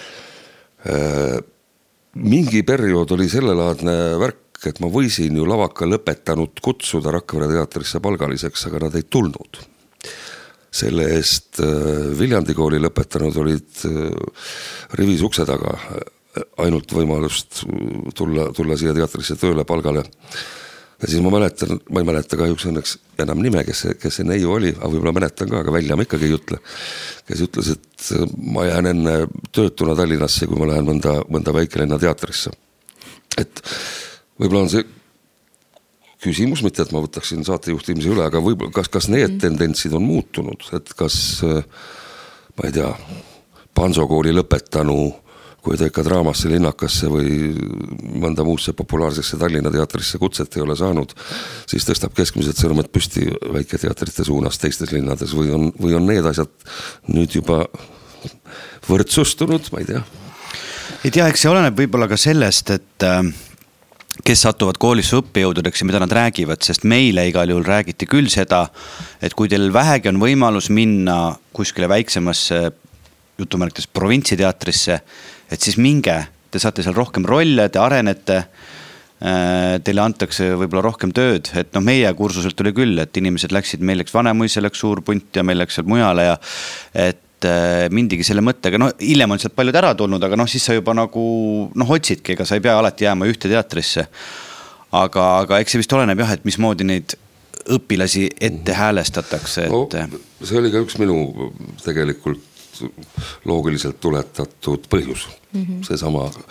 Mingi periood oli sellelaadne värk, et ma võisin ju Lavaka lõpetanud kutsuda Rakvere teatrisse palgaliseks, aga nad ei tulnud. Selle eest Viljandi kooli lõpetanud olid rivis ukse taga ainult võimalust tulla, tulla siia teatrisse tööle palgale. Ja siis ma mäletan, ma ei mäleta kahjuks õnneks enam nime, kes see, kes see neiu oli, aga võib-olla mäletan ka, aga välja ma ikkagi ei ütle. Kes ütles, et ma jään enne töötuna Tallinnasse, kui ma lähen mõnda, mõnda väikelinna teatrisse. Et võib-olla on see küsimus, mitte et ma võtaksin saatejuhtimise üle, aga võib-olla kas, kas need tendentsid on muutunud, et kas, ma ei tea, Panso kooli lõpetanu, kui ta ikka draamasse, linnakasse või mõnda muusse populaarsesse Tallinna teatrisse kutset ei ole saanud, siis tõstab keskmised sõnumed püsti väiketeatrite suunas teistes linnades või on, või on need asjad nüüd juba võrdsustunud, ma ei tea. Ei tea, eks see oleneb võib-olla ka sellest, et kes satuvad koolisse õppejõududeks ja mida nad räägivad, sest meile igal juhul räägiti küll seda, et kui teil vähegi on võimalus minna kuskile väiksemasse jutumärkides provintsiteatrisse, et siis minge, te saate seal rohkem rolle, te arenete, teile antakse võib-olla rohkem tööd, et noh, meie kursuselt tuli küll, et inimesed läksid, meil läks Vanemuise läks suur punt ja meil läks seal mujale ja et mindigi selle mõttega, noh, hiljem on sealt paljud ära tulnud, aga noh, siis sa juba nagu, noh, otsidki, ega sa ei pea alati jääma ühte teatrisse. Aga, aga eks see vist oleneb jah, et mismoodi neid õpilasi ette häälestatakse. Et... No, see oli ka üks minu tegelikult loogiliselt tuletatud põhjus. Mm-hmm. See sama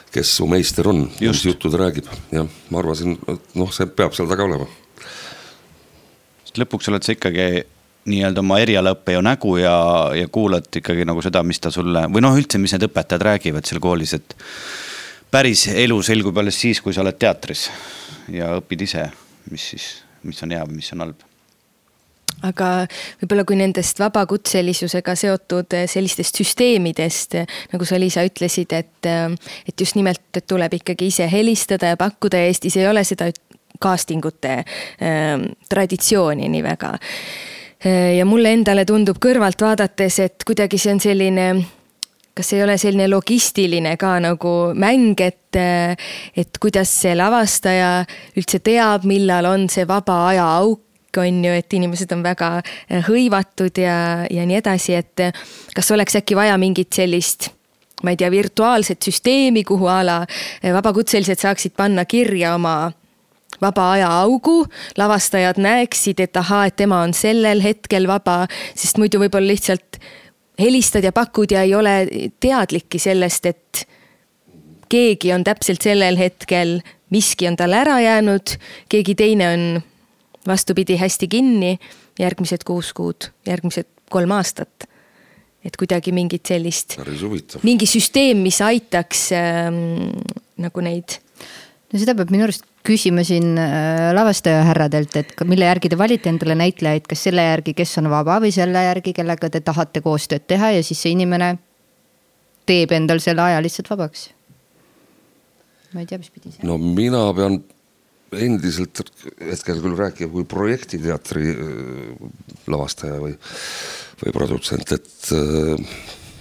kes su meister on, mis jutud räägib. Ja ma arvasin, et noh, see peab seal taga olema. Lõpuks oled sa ikkagi nii-öelda oma erialaõppe ja nägu ja, ja kuulad ikkagi nagu seda, mis ta sulle, või noh, üldse, mis need õpetajad räägivad seal koolis, et päris elu selgub alles siis, kui sa oled teatris ja õpid ise, mis siis, mis on hea või mis on halb. Aga võib-olla kui nendest vabakutselisusega seotud sellistest süsteemidest, nagu sa Liisa ütlesid, et, et just nimelt et tuleb ikkagi ise helistada ja pakkuda ja Eestis ei ole seda castingute äh, traditsiooni nii väga. Ja mulle endale tundub kõrvalt vaadates, et kuidagi see on selline, kas ei ole selline logistiline ka nagu mäng, et, et kuidas see lavastaja üldse teab, millal on see vaba aja auk, on ju, et inimesed on väga hõivatud ja, ja nii edasi, et kas oleks äkki vaja mingit sellist, ma ei tea, virtuaalset süsteemi, kuhu ala vabakutselised saaksid panna kirja oma vaba aja augu, lavastajad näeksid, et aha, et tema on sellel hetkel vaba, sest muidu võib-olla lihtsalt helistad ja pakud ja ei ole teadlikki sellest, et keegi on täpselt sellel hetkel, miski on tal ära jäänud, keegi teine on vastupidi hästi kinni, järgmised kuus kuud, järgmised kolm aastat. Et kuidagi mingit sellist, mingi süsteem, mis aitaks ähm, nagu neid. No seda peab minu arust küsima siin lavastaja härradelt, et mille järgi te valite endale näitlejaid, kas selle järgi, kes on vaba või selle järgi, kellega te tahate koostööd teha ja siis see inimene teeb endal selle aja lihtsalt vabaks. Ma ei tea, mis pidi see. No mina pean endiselt hetkel küll rääkima kui projektiteatri lavastaja või, või produtsent, et äh,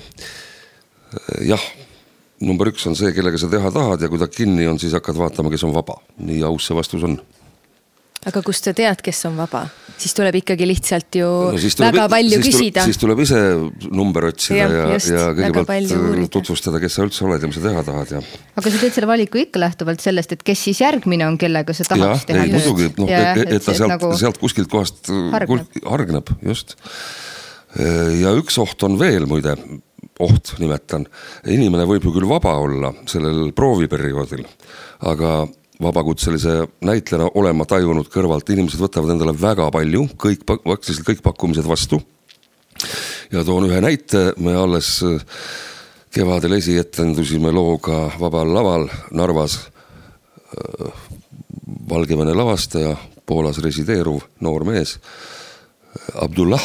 jah, number üks on see, kellega sa teha tahad ja kui ta kinni on, siis hakkad vaatama, kes on vaba. Nii aus see vastus on. Aga kust sa tead, kes on vaba? Siis tuleb ikkagi lihtsalt ju no, tuleb, väga palju siis küsida. Tuleb, siis tuleb ise number otsida ja, ja, just, ja kõigepealt tutvustada, kes sa üldse oled ja mis sa teha tahad. Ja. Aga sa teed selle valiku ikka lähtuvalt sellest, et kes siis järgmine on, kellega sa tahaks ja, teha. Ei, muidugi, no, ja, et, et, et ta sealt, nagu sealt kuskilt kohast hargneb. hargneb, just. Ja üks oht on veel muide, oht nimetan. Inimene võib ju küll vaba olla sellel prooviperioodil, aga vabakutselise näitlejana olema tajunud kõrvalt. Inimesed võtavad endale väga palju, kõik, kõik pakkumised vastu. Ja toon ühe näite, me alles kevadel esietendusime looga Vabal laval Narvas. Valgevene lavastaja, Poolas resideeruv noor mees, Abdullah.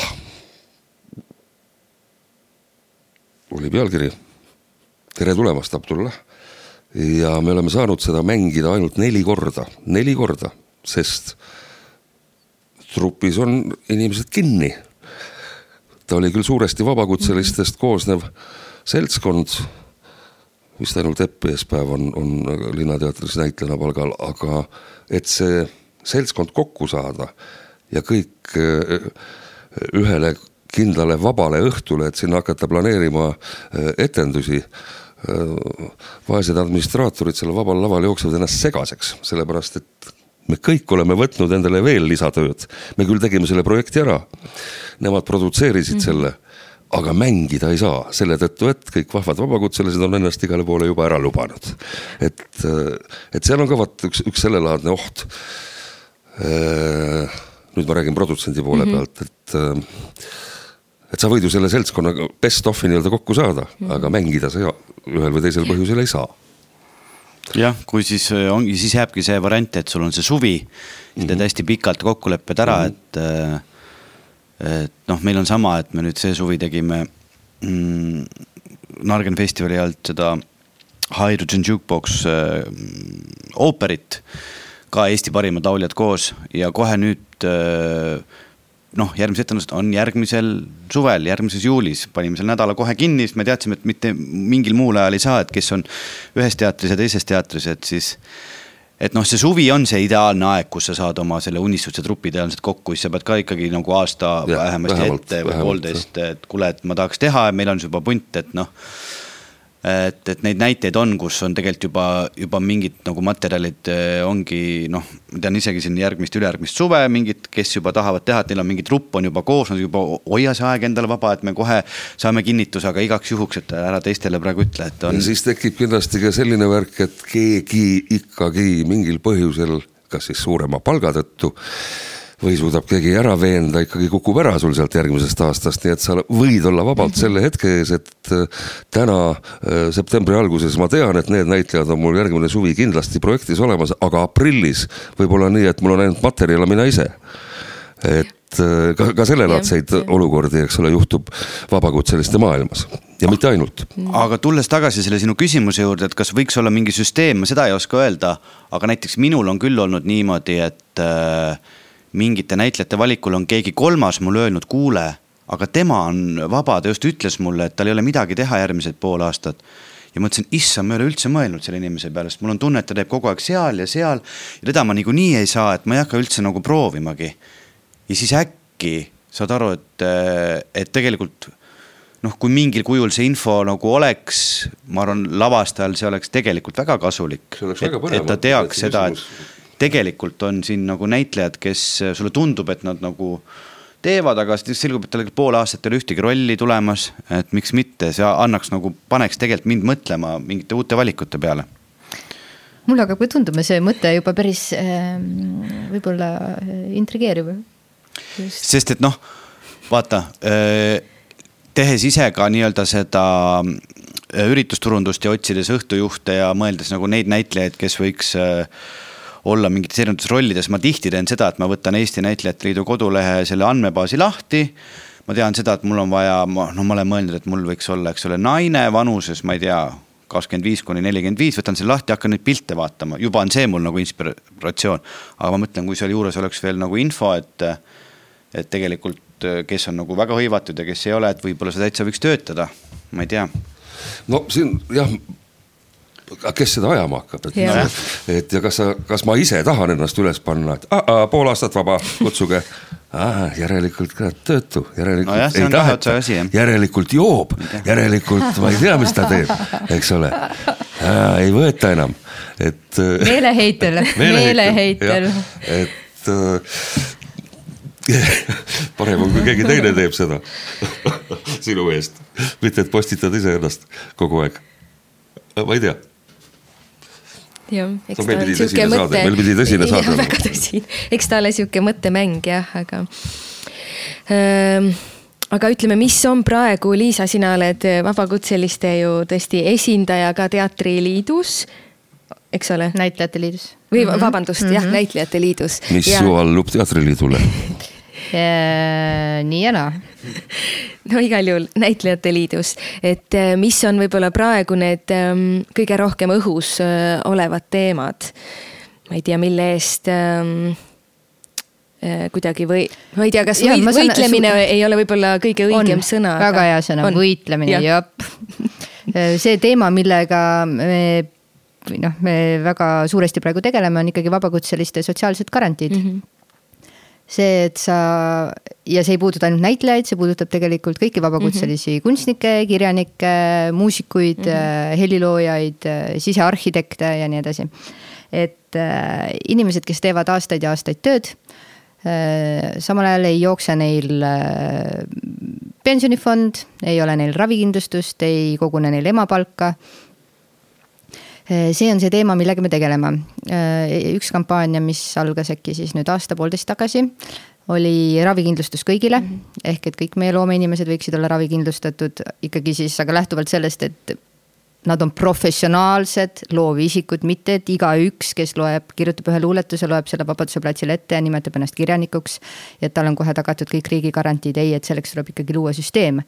Oli pealkiri. Tere tulemast, Abdullah. Ja me oleme saanud seda mängida ainult neli korda, neli korda, sest trupis on inimesed kinni. Ta oli küll suuresti vabakutselistest koosnev seltskond, vist ainult Eppiespäev on, on Linnateatris näitlejana palgal, aga et see seltskond kokku saada ja kõik ühele kindlale vabale õhtule, et sinna hakata planeerima etendusi, vaesed administraatorid selle Vabal laval jooksevad ennast segaseks, sellepärast et me kõik oleme võtnud endale veel lisatööd. Me küll tegime selle projekti ära, nemad produtseerisid mm-hmm. selle, aga mängida ei saa selle tõttu, et kõik vahvad vabakutselised on ennast igale poole juba ära lubanud. Et, et seal on ka vaat üks, üks sellelaadne oht. Nüüd ma räägin produtsendi poole mm-hmm. pealt, et et sa võid ju selle seltskonna best offi nii-öelda kokku saada, mm. aga mängida sa ühel või teisel põhjusel ei saa. Jah, kui siis ongi, siis jääbki see variant, et sul on see suvi, mm-hmm. teed hästi pikalt kokkulepped ära, mm-hmm. et, et noh, meil on sama, et me nüüd see suvi tegime mm, Nargen festivali alt seda Hydrogen Jukebox äh, ooperit, ka Eesti parimad lauljad koos ja kohe nüüd äh, noh, järgmised etendused on järgmisel suvel, järgmises juulis, panime selle nädala kohe kinni, sest me teadsime, et mitte mingil muul ajal ei saa, et kes on ühes teatris ja teises teatris, et siis, et noh, see suvi on see ideaalne aeg, kus sa saad oma selle unistuse trupi tõenäoliselt kokku, siis sa pead ka ikkagi nagu aasta ja, vähemasti vähemalt, ette või poolteist, et kuule, et ma tahaks teha ja meil on juba punt, et noh, et, et neid näiteid on, kus on tegelikult juba, juba mingid nagu materjalid ongi, noh, ma tean isegi siin järgmist ülejärgmist suve mingid, kes juba tahavad teha, et neil on mingi trupp on juba koos, nad juba hoia see aeg endale vaba, et me kohe saame kinnituse, aga igaks juhuks, et ära teistele praegu ütle, et on. Ja siis tekib kindlasti ka selline värk, et keegi ikkagi mingil põhjusel, kas siis suurema palga tõttu, või suudab keegi ära veenda, ikkagi kukub ära sul sealt järgmisest aastast, nii et sa võid olla vabalt selle hetke ees, et täna septembri alguses ma tean, et need näitlejad on mul järgmine suvi kindlasti projektis olemas, aga aprillis võib olla nii, et mul on ainult materjala mina ise. Et ka, ka sellelaadseid olukordi, eks ole, juhtub vabakutseliste maailmas ja mitte ainult. Aga tulles tagasi selle sinu küsimuse juurde, et kas võiks olla mingi süsteem, ma seda ei oska öelda, aga näiteks minul on küll olnud niimoodi, et mingite näitlejate valikul on keegi kolmas mul öelnud, kuule, aga tema on vaba, ta just ütles mulle, et tal ei ole midagi teha järgmised pool aastat. Ja ma mõtlesin, issa, ma ei ole üldse mõelnud selle inimese peale, sest mul on tunne, et ta teeb kogu aeg seal ja seal ja teda ma niikuinii ei saa, et ma ei hakka üldse nagu proovimagi. Ja siis äkki saad aru, et, et tegelikult noh, kui mingil kujul see info nagu oleks, ma arvan, lavastajal see oleks tegelikult väga kasulik, et, et ta teaks seda, et tegelikult on siin nagu näitlejad, kes sulle tundub, et nad nagu teevad, aga selgub, et tal pool aastat ei ole ühtegi rolli tulemas, et miks mitte, see annaks nagu, paneks tegelikult mind mõtlema mingite uute valikute peale. Mul aga kui tundub see mõte juba päris võib-olla intrigeeriv. Sest et noh, vaata, tehes ise ka nii-öelda seda üritusturundust ja otsides õhtujuhte ja mõeldes nagu neid näitlejaid, kes võiks olla mingites erinevates rollides. Ma tihti teen seda, et ma võtan Eesti Näitlejate Liidu kodulehe selle andmebaasi lahti. Ma tean seda, et mul on vaja, no ma olen mõelnud, et mul võiks olla, eks ole, naine vanuses, ma ei tea, kakskümmend viis kuni nelikümmend viis, võtan selle lahti, hakkan neid pilte vaatama. Juba on see mul nagu inspiratsioon. Aga ma mõtlen, kui seal juures oleks veel nagu info, et, et tegelikult kes on nagu väga hõivatud ja kes ei ole, et võib-olla see täitsa võiks töötada. Ma ei tea. No siin, jah, kes seda ajama hakkab, et, ja. et ja kas, sa, kas ma ise tahan ennast üles panna, et a, a, pool aastat vaba, kutsuge, ah, järelikult ka töötu, järelikult no jah, ei taheta, järelikult joob, järelikult ma ei tea, mis ta teeb, eks ole, ah, ei võeta enam, et meeleheitel, meeleheitel, et parem on, kui keegi teine teeb seda sinu eest, mitte et postitad ise ennast kogu aeg, ma ei tea. Ja, eks ta on siuke mõtte, meil pidi tõsine saada. Ja, väga tõsine. Eks ta ole siuke mõttemäng, jah, aga ähm, aga ütleme, mis on praegu, Liisa, sina oled vabakutseliste ju tõesti esindaja ka Teatriliidus, eks ole? Näitlejate liidus. Või vabandust, mm-hmm. jah, Näitlejate liidus. Mis ja... su allub Teatriliidule? nii ja naa. No igal juhul Näitlejate Liidus, et mis on võib-olla praegu need kõige rohkem õhus olevad teemad. Ma ei tea, mille eest kuidagi või, ma ei tea, kas ja, või, võitlemine su... ei ole võib-olla kõige õigem on, sõna. Väga hea sõna, on. Võitlemine, ja. Jop. See teema, millega me, noh, me väga suuresti praegu tegeleme, on ikkagi vabakutseliste sotsiaalsed garantiid. Mm-hmm. See, et sa, ja see ei puuduta ainult näitlejaid, see puudutab tegelikult kõiki vabakutselisi mm-hmm. kunstnikke, kirjanikke, muusikuid, mm-hmm. heliloojaid, sisearhitekte ja nii edasi. Et äh, inimesed, kes teevad aastaid ja aastaid tööd, äh, samal ajal ei jookse neil äh, pensionifond, ei ole neil ravikindlustust, ei kogune neil emapalka. See on see teema, millega me tegeleme. Üks kampaania, mis algas äkki siis nüüd aasta poolteist tagasi, oli ravikindlustus kõigile, mm-hmm. ehk et kõik meie loomeinimesed võiksid olla ravikindlustatud ikkagi siis, aga lähtuvalt sellest, et nad on professionaalsed loovisikud, mitte et iga üks, kes loeb, kirjutab ühe luuletuse, loeb selle Vabaduse platsil ette ja nimetab ennast kirjanikuks, ja tal on kohe tagatud kõik riigi garantiid, ei, et selleks tuleb ikkagi luua süsteem.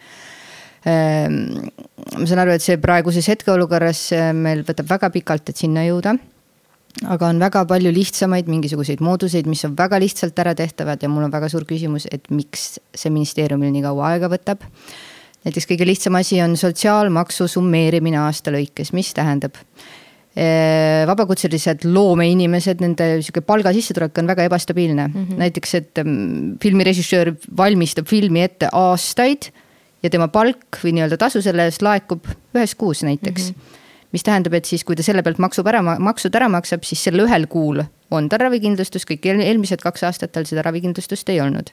Ma saan aru, et see praeguses hetkeolukorras meil võtab väga pikalt, et sinna jõuda, aga on väga palju lihtsamaid mingisuguseid mooduseid, mis on väga lihtsalt ära tehtavad ja mul on väga suur küsimus, et miks see ministeeriumil nii kaua aega võtab. Näiteks kõige lihtsam asi on sotsiaalmaksu summeerimine aasta lõikes, mis tähendab vabakutselised loomeinimesed, nende palga sissetulek on väga ebastabiilne. Mm-hmm. Näiteks, et filmirežissöör valmistab filmi ette aastaid ja tema palk või nii-öelda tasu selle eest laekub ühes kuus näiteks. Mm-hmm. Mis tähendab, et siis, kui ta selle pealt maksub ära, maksud ära maksab, siis selle ühel kuul on tal ravikindlustus, kõik eelmised kaks aastat tal seda ravikindlustust ei olnud.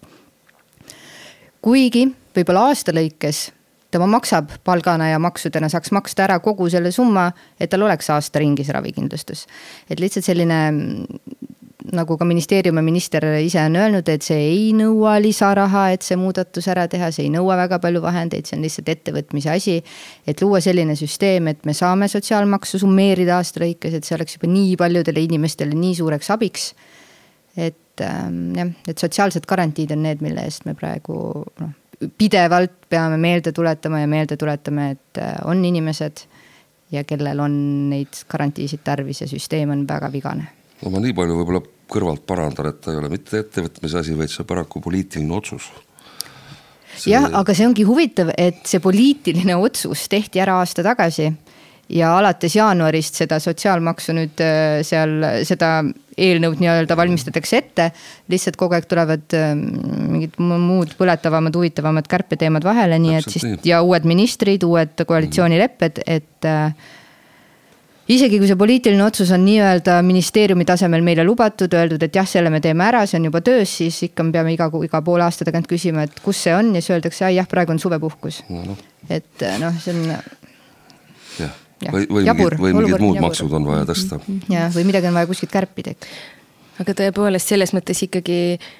Kuigi võib-olla aasta lõikes tema maksab palgana ja maksudena, saaks maksta ära kogu selle summa, et tal oleks aasta ringis ravikindlustus. Et lihtsalt selline, nagu ka ministeeriumi minister ise on öelnud, et see ei nõua lisaraha, et see muudatus ära teha, see ei nõua väga palju vahendeid, see on lihtsalt ettevõtmise asi, et luua selline süsteem, et me saame sotsiaalmaksu summeerida aasta lõikes, et see oleks juba nii paljudele inimestele nii suureks abiks, et, ähm, jah, et sotsiaalsed garantiid on need, mille eest me praegu noh, pidevalt peame meelde tuletama ja meelde tuletama, et on inimesed ja kellel on neid garantiisid tarvis ja süsteem on väga vigane. No ma nii palju võib-olla kõrvalt parandan, et ta ei ole mitte ettevõtmise asi, vaid see paraku poliitiline otsus. See... jah, aga see ongi huvitav, et see poliitiline otsus tehti ära aasta tagasi ja alates jaanuarist seda sotsiaalmaksu nüüd seal seda eelnõud nii-öelda valmistatakse ette, lihtsalt kogu aeg tulevad mingid muud põletavamad, huvitavamad kärpeteemad vahele, nii et siis, ja uued ministrid, uued koalitsioonilepped, et isegi kui see poliitiline otsus on nii-öelda ministeeriumi tasemel meile lubatud, öeldud, et jah, selle me teeme ära, see on juba töös, siis ikka me peame iga, iga poole aasta tagant küsima, et kus see on ja siis öeldakse, jah, praegu on suvepuhkus. No, no. Et noh, see on... jah. Või, või, mingid, või mingid muud jabur. Maksud on vaja tõsta. Ja, või midagi on vaja kuskilt kärpida. Aga tõepoolest selles mõttes ikkagi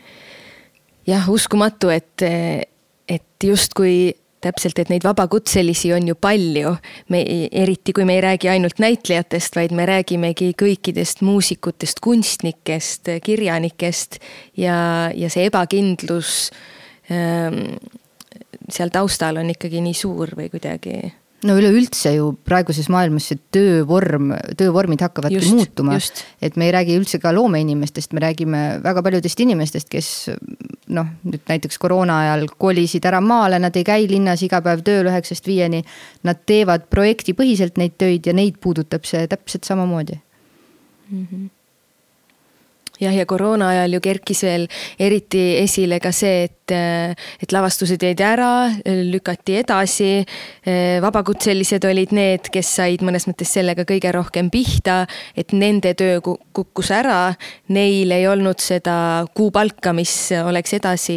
jah, uskumatu, et, et just kui täpselt, et neid vabakutselisi on ju palju, me, eriti kui me ei räägi ainult näitlejatest, vaid me räägimegi kõikidest muusikutest, kunstnikest, kirjanikest ja, ja see ebakindlus ähm, seal taustal on ikkagi nii suur või kuidagi... No üleüldse ju praeguses maailmas see töövorm, töövormid hakkavad just, muutuma, just. Et me ei räägi üldse ka loomeinimestest, me räägime väga paljudest inimestest, kes noh, nüüd näiteks koroona ajal kolisid ära maale, nad ei käi linnas iga päev tööl üheksast viieni, nad teevad projekti põhiselt neid töid ja neid puudutab see täpselt samamoodi. Mm-hmm. jah, ja koroona ajal ju kerkis veel eriti esile ka see, et, et lavastused jäid ära, lükati edasi, vabakutselised olid need, kes said mõnes mõttes sellega kõige rohkem pihta, et nende töö kukkus ära, neil ei olnud seda kuupalka, mis oleks edasi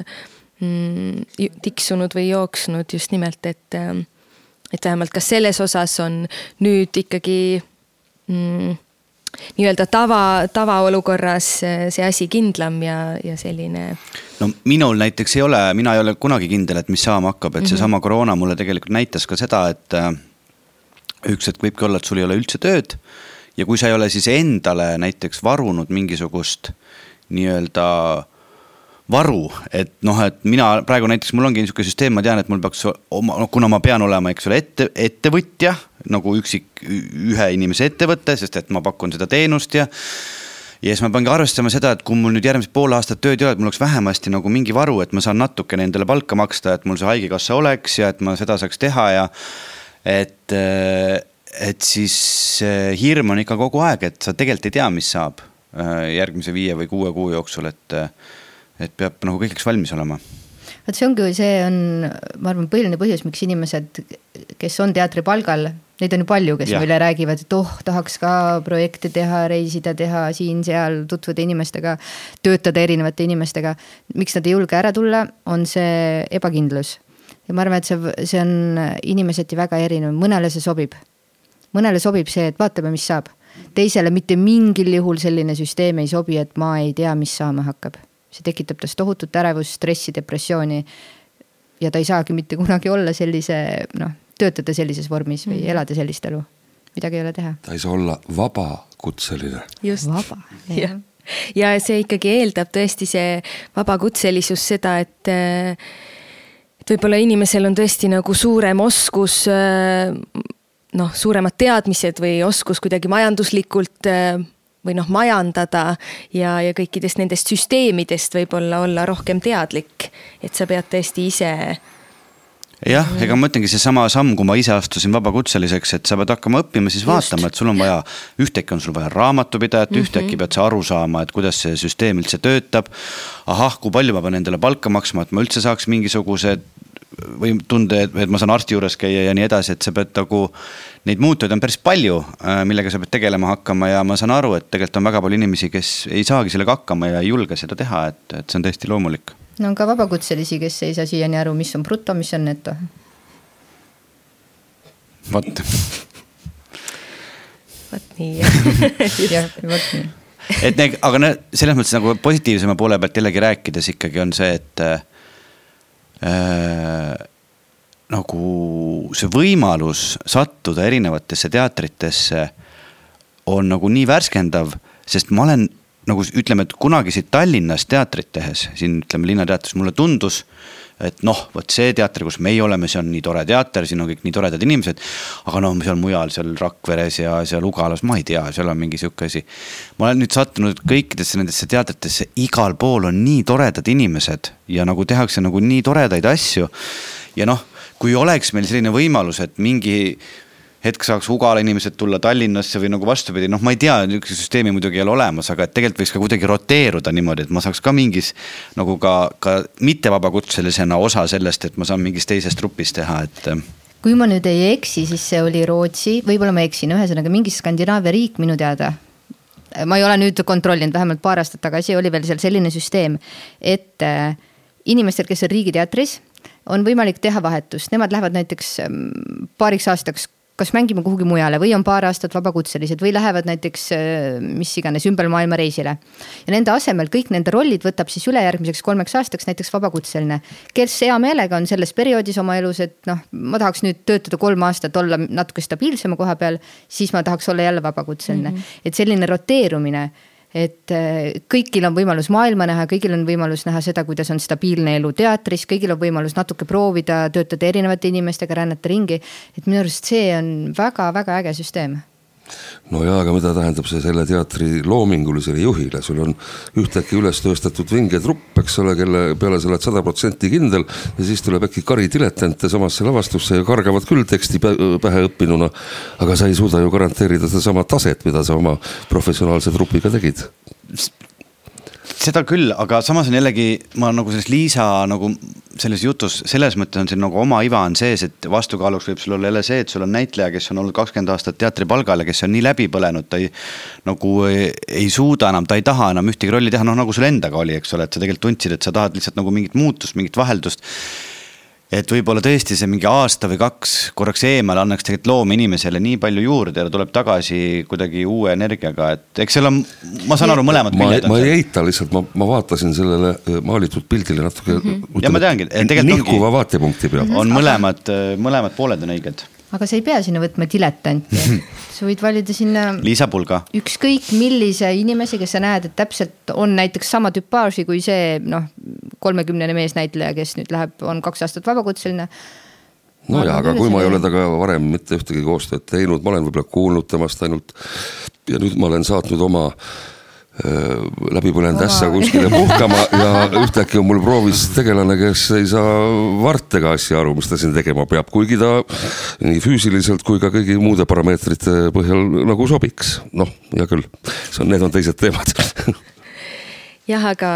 mm, tiksunud või jooksnud just nimelt, et, et vähemalt kas selles osas on nüüd ikkagi... Mm, nii-öelda tava, tava olukorras see asi kindlam ja, ja selline... No minul näiteks ei ole, mina ei ole kunagi kindel, et mis saama hakkab, et mm-hmm. see sama koroona mulle tegelikult näitas ka seda, et üks hetk võibki olla, et sul ei ole üldse tööd ja kui sa ei ole siis endale näiteks varunud mingisugust nii-öelda varu, et noh, et mina praegu näiteks mul ongi niisugune süsteem, ma tean, et mul peaks oma, kuna ma pean olema, eks ole, ette, ettevõtja, nagu üksik ühe inimese ettevõtte, sest et ma pakun seda teenust ja ja siis ma peangi arvestama seda, et kui mul nüüd järgmised pool aastat tööd ei ole, et mul oleks vähemasti nagu mingi varu, et ma saan natuke nendele palka maksta, et mul see haigekassa oleks ja et ma seda saaks teha ja et, et siis hirm on ikka kogu aeg, et sa tegelikult ei tea, mis saab järgmise viie või kuue kuu jooksul, et et peab nagu kõigeks valmis olema. Et see ongi, see on, ma arvan, põhiline põhjus, miks inimesed, kes on teatripalgal, neid on ju palju, kes ja. Meile räägivad, et oh, tahaks ka projekte teha, reisida, teha siin, seal, tutvuda inimestega, töötada erinevate inimestega. Miks nad ei julge ära tulla, on see ebakindlus. Ja ma arvan, et see, see on inimeseti väga erinev. Mõnele see sobib. Mõnele sobib see, et vaatame, mis saab. Teisele mitte mingil juhul selline süsteem ei sobi, et ma ei tea, mis saama hakkab. See tekitab tast tohutut ärevust, stressi, depressiooni ja ta ei saagi mitte kunagi olla sellise, noh, töötada sellises vormis või mm. elada sellist elu. Midagi ei ole teha. Ta ei saa olla vaba kutseline. Just. Vaba. Ja. ja see ikkagi eeldab tõesti see vaba kutselisus seda, et, et võib-olla inimesel on tõesti nagu suurem oskus, noh, suuremad teadmised või oskus kuidagi majanduslikult või noh, majandada ja, ja kõikidest nendest süsteemidest võib-olla olla rohkem teadlik, et sa pead tõesti ise... Jah, ega ma mõtlengi see sama samm, kui ma ise astusin vabakutseliseks, et sa pead hakkama õppima, siis vaatama, et sul on vaja, ühteki on sul vaja raamatupidajat, mm-hmm. ühteki pead sa aru saama, et kuidas see süsteem üldse töötab. Ahah, kui palju ma pean endale palka maksma, et ma üldse saaks mingisuguse või tunde, et ma saan arsti juures käia ja nii edasi, et sa pead nagu, neid muutujaid on päris palju, millega sa pead tegelema hakkama ja ma saan aru, et tegelikult on väga palju inimesi, kes ei saagi sellega hakkama ja ei julge seda teha, et, et see on täiesti loomulik. No on ka vabakutselisi, kes ei saa siiani aru, mis on bruto, mis on neto. Vot. Vot nii. Jah, vot nii. Et ne, aga ne, selles mõttes nagu positiivsema poole pealt jällegi rääkides ikkagi on see, et äh, nagu see võimalus sattuda erinevatesse teatritesse on nagu nii värskendav, sest ma olen nagu ütleme, et kunagi siit Tallinnas teatrit tehes, siin ütleme linnateatris mulle tundus, et noh, võt see teater, kus meie oleme, see on nii tore teater, siin on kõik nii toredad inimesed, aga noh, seal mujal, seal Rakveres ja seal Ugalas, ma ei tea, seal on mingi siuke asi. Ma olen nüüd sattunud kõikidesse nendesse teatritesse, igal pool on nii toredad inimesed ja nagu tehakse nagu nii toredaid asju ja noh, kui oleks meil selline võimalus, et mingi hetk saaks Ugala inimesed tulla Tallinnasse või nagu vastupidi, noh ma ei tea, niisuguse süsteemi muidugi ei ole olemas, aga et tegelikult võiks ka kuidagi roteeruda niimoodi, et ma saaks ka mingis nagu ka, ka mitte vabakutselisena osa sellest, et ma saan mingis teises trupis teha, et kui ma nüüd ei eksi, siis see oli Rootsi, võib-olla ma eksin, ühesõnaga mingi Skandinaavia riik minu teada. Ma ei ole nüüd kontrollinud, vähemalt paar aastat tagasi oli veel seal selline süsteem, et inimestel, kes on riigiteatris, on võimalik teha vahetust. Nemad lähevad näiteks paariks aastaks kas mängime kuhugi mujale või on paar aastat vabakutselised või lähevad näiteks mis iganes ümber maailma reisile. Ja nende asemel kõik nende rollid võtab siis üle järgmiseks kolmeks aastaks näiteks vabakutseline, kes hea meelega on selles perioodis oma elus, et noh, ma tahaks nüüd töötada kolm aastat, olla natuke stabiilsema koha peal, siis ma tahaks olla jälle vabakutseline. Mm-hmm. Et selline roteerumine, et kõigil on võimalus maailma näha, kõigil on võimalus näha seda, kuidas on stabiilne elu teatris, kõigil on võimalus natuke proovida, töötada erinevate inimestega, rännata ringi, et minu arust see on väga-väga äge süsteem. No jaa, aga mida tähendab see selle teatri loomingulisele juhile? Sul on ühtäkki üles tööstatud vinge trupp, eks ole, kelle peale sa oled sada protsenti kindel ja siis tuleb äkki kari diletante samasse lavastusse ja kargavad küll teksti pähe õppinuna, aga sa ei suuda ju garanteerida seda sama taset, mida sa oma professionaalse trupiga tegid. Seda küll, aga samas on jällegi, ma nagu selles Liisa nagu selles jutus, selles mõttes on see nagu oma iva on sees, et vastukaaluks võib sul olla jälle see, et sul on näitleja, kes on olnud kakskümmend aastat teatripalgal ja kes on nii läbi põlenud, ta ei, nagu ei, ei suuda enam, ta ei taha enam ühtegi rolli teha, noh nagu sul endaga oli, eks ole, et sa tegelikult tundsid, et sa tahad lihtsalt nagu mingit muutust, mingit vaheldust. Et võib-olla tõesti see mingi aasta või kaks korraks eemal annaks tegelikult loom inimesele nii palju juurde ja tuleb tagasi kuidagi uue energiaga, et eks seal on, ma saan aru mõlemad ma, ma ei eita lihtsalt, ma, ma vaatasin sellele maalitud pildile natuke mm-hmm. ja ma teangi, nihkuva vaatepunkti peal on mõlemad, mõlemad pooled on õiged. Aga sa ei pea sinna võtma diletanti. Sa võid valida sinna Liisa Pulga. Ükskõik millise inimese, kes sa näed, et täpselt on näiteks sama tüpaaži kui see noh, kolmekümnene meesnäitleja, kes nüüd läheb, on kaks aastat vabakutseline. No ja, aga kui ma ei ole taga varem mitte ühtegi koostööd teinud, ma olen võib-olla kuulnud temast ainult ja nüüd ma olen saatnud oma läbipõlenud ässa kuskile puhkama ja ühtäkki on mul proovis tegelane, kes ei saa vartega asja aru, mis ta siin tegema peab, kuigi ta nii füüsiliselt kui ka kõigi muude parameetrite põhjal nagu sobiks. Noh, ja küll, need on teised teemad. Jah, aga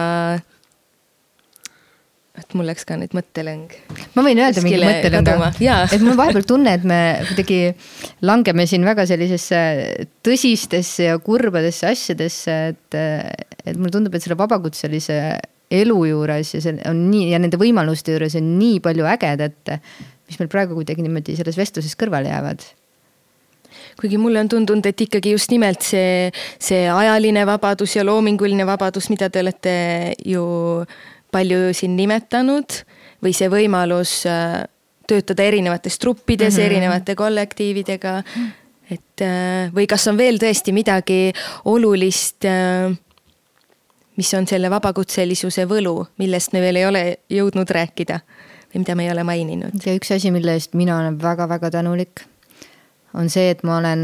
et mul läks ka nüüd mõttelõng. Ma võin öelda mingi mõttelõnga, et mul vahepeal tunne, et me kuidagi langeme siin väga sellisesse tõsistesse ja kurbadesse asjadesse, et, et mulle tundub, et selle vabakutselise elu juures ja, on nii, ja nende võimaluste juures on nii palju ägedat, mis meil praegu kuidagi niimoodi selles vestluses kõrvale jäävad. Kuigi mulle on tundunud, et ikkagi just nimelt see, see ajaline vabadus ja loominguline vabadus, mida te olete ju palju siin nimetanud või see võimalus töötada erinevates truppides, mm-hmm. erinevate kollektiividega, et või kas on veel tõesti midagi olulist, mis on selle vabakutselisuse võlu, millest me veel ei ole jõudnud rääkida või mida me ei ole maininud. Ja üks asi, mille eest mina olen väga-väga tänulik, on see, et ma olen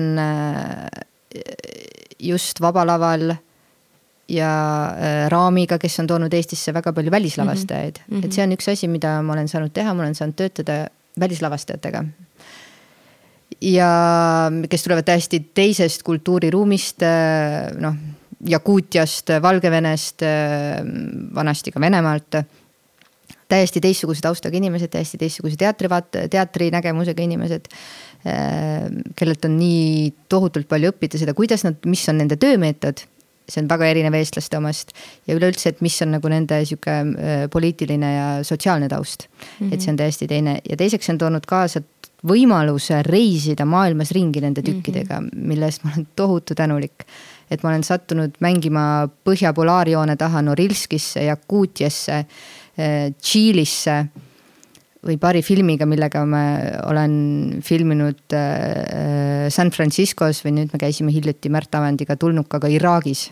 just Vabalaval ja Raamiga, kes on toonud Eestisse väga palju välislavastajaid. Mm-hmm. Et see on üks asi, mida ma olen saanud teha, ma olen saanud töötada välislavastajatega. Ja kes tulevad täiesti teisest kultuuriruumist, noh, Jakuutiast, Valgevenest, vanasti ka Venemaalt. täiesti teistsuguse taustaga inimesed, täiesti teistsuguse teatrivaat-, teatrinägemusega inimesed, kellelt on nii tohutult palju õppida seda, kuidas nad, mis on nende töömeetod, see on väga erinev eestlaste omast ja üleüldse, et mis on nagu nende siuke poliitiline ja sotsiaalne taust. Mm-hmm. Et see on täiesti teine ja teiseks on toonud kaasa võimaluse reisida maailmas ringi nende tükkidega, millest ma olen tohutu tänulik. Et ma olen sattunud mängima Põhja polaarjoone taha Norilskisse, Jakuutiasse, Tšiilisse või paari filmiga, millega ma olen filminud San Franciscos või nüüd me käisime hiljuti Märt Avendiga tulnukaga Iraagis.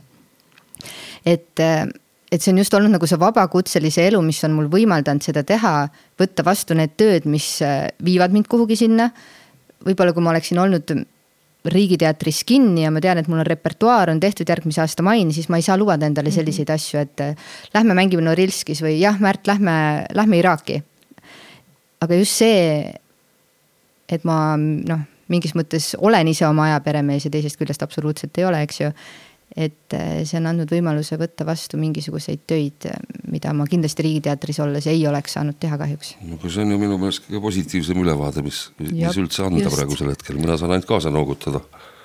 Et, et see on just olnud nagu see vabakutselise elu, mis on mul võimaldanud seda teha, võtta vastu need tööd, mis viivad mind kuhugi sinna. Võib-olla kui ma oleksin olnud riigiteatris kinni ja ma tean, et mul on repertuaar on tehtud järgmise aasta maini, siis ma ei saa lubada endale selliseid mm-hmm. asju, et lähme mängime Norilskis või jah, Märt, lähme, lähme Iraaki. Aga just see, et ma noh, mingis mõttes olen ise oma aja peremees ja teisest küljest absoluutselt ei ole, eks ju. Et see on andnud võimaluse võtta vastu mingisuguseid töid, mida ma kindlasti riigiteatris olles ei oleks saanud teha kahjuks. No, see on ju minu meelest kõige positiivsem ülevaade, mis, mis üldse anda just praegusel hetkel. Mina saan ainult kaasa noogutada.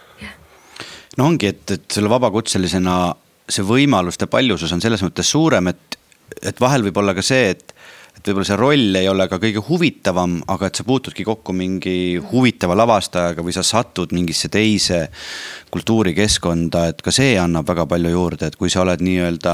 No ongi, et, et selle vabakutselisena see võimaluste paljusus on selles mõttes suurem, et, et vahel võib olla ka see, et et võib-olla see roll ei ole ka kõige huvitavam, aga et sa puutudki kokku mingi huvitava lavastajaga või sa satud mingisse teise kultuurikeskkonda, et ka see annab väga palju juurde, et kui sa oled nii-öelda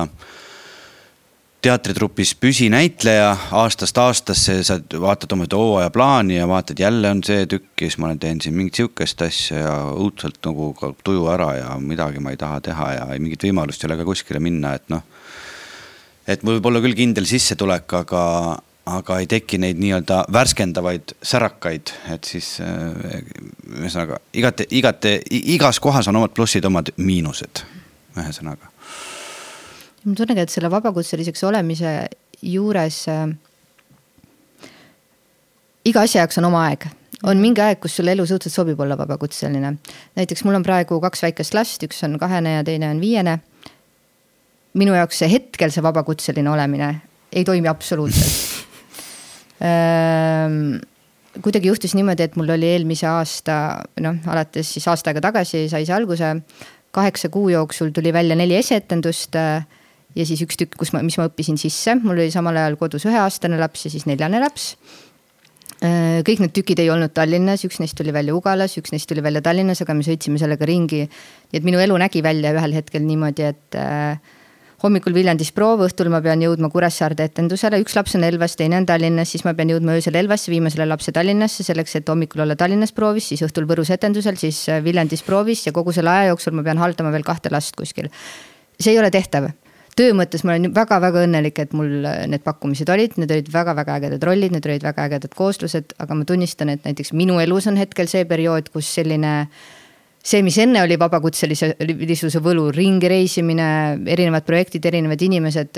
teatritrupis püsinäitleja aastast aastasse, sa vaatad oma hooaja plaani ja vaatad, jälle on see tükk, siis ma olen teinud siin mingit siukest asja ja õudselt nagu tuju ära ja midagi ma ei taha teha ja mingit võimalust ei ole ka kuskile minna, et noh, et võib olla küll kindel sissetulek, aga, aga ei teki neid nii-öelda värskendavaid särakaid, et siis ühesõnaga, igate, igate, igas kohas on omad plussid, omad miinused, ühesõnaga. Ma tunnen, et selle vabakutseliseks olemise juures äh, iga asja jaoks on oma aeg. On mingi aeg, kus sulle elu suhteliselt sobib olla vabakutseline. Näiteks mul on praegu kaks väikest last, üks on kahene ja teine on viiene. Minu jaoks see hetkel see vabakutseline olemine ei toimi absoluutselt. Kuidagi juhtus niimoodi, et mul oli eelmise aasta, noh, alates siis aasta aega tagasi sai see alguse, kaheksa kuu jooksul tuli välja neli eseetendust ja siis üks tükk, kus ma, mis ma õppisin sisse. Mul oli samal ajal kodus ühe aastane laps ja siis neljane laps. Kõik need tükid ei olnud Tallinnas, üks neist tuli välja Ugalas, üks neist tuli välja Tallinnas, aga me sõitsime sellega ringi. Nii et minu elu nägi välja ühel hetkel niimoodi, et hommikul Viljandis proov, õhtul ma pean jõudma Kuressaarde etendusele, üks laps on Elvas, teine on Tallinnas, siis ma pean jõudma öösel Elvasse, viima selle lapse Tallinnasse selleks, et hommikul olla Tallinnas proovis, siis õhtul Võrus etendusel, siis Viljandis proovis ja kogu selle aja jooksul ma pean haldama veel kahte last kuskil. See ei ole tehtav. Töö mõttes ma olen väga-väga õnnelik, et mul need pakkumised olid, need olid väga-väga ägedad rollid, need olid väga ägedad kooslused, aga ma tunnistan, et näiteks minu elus on hetkel see periood, kus selline see, mis enne oli vabakutselisuse võlu, ringi reisimine, erinevad projektid, erinevad inimesed,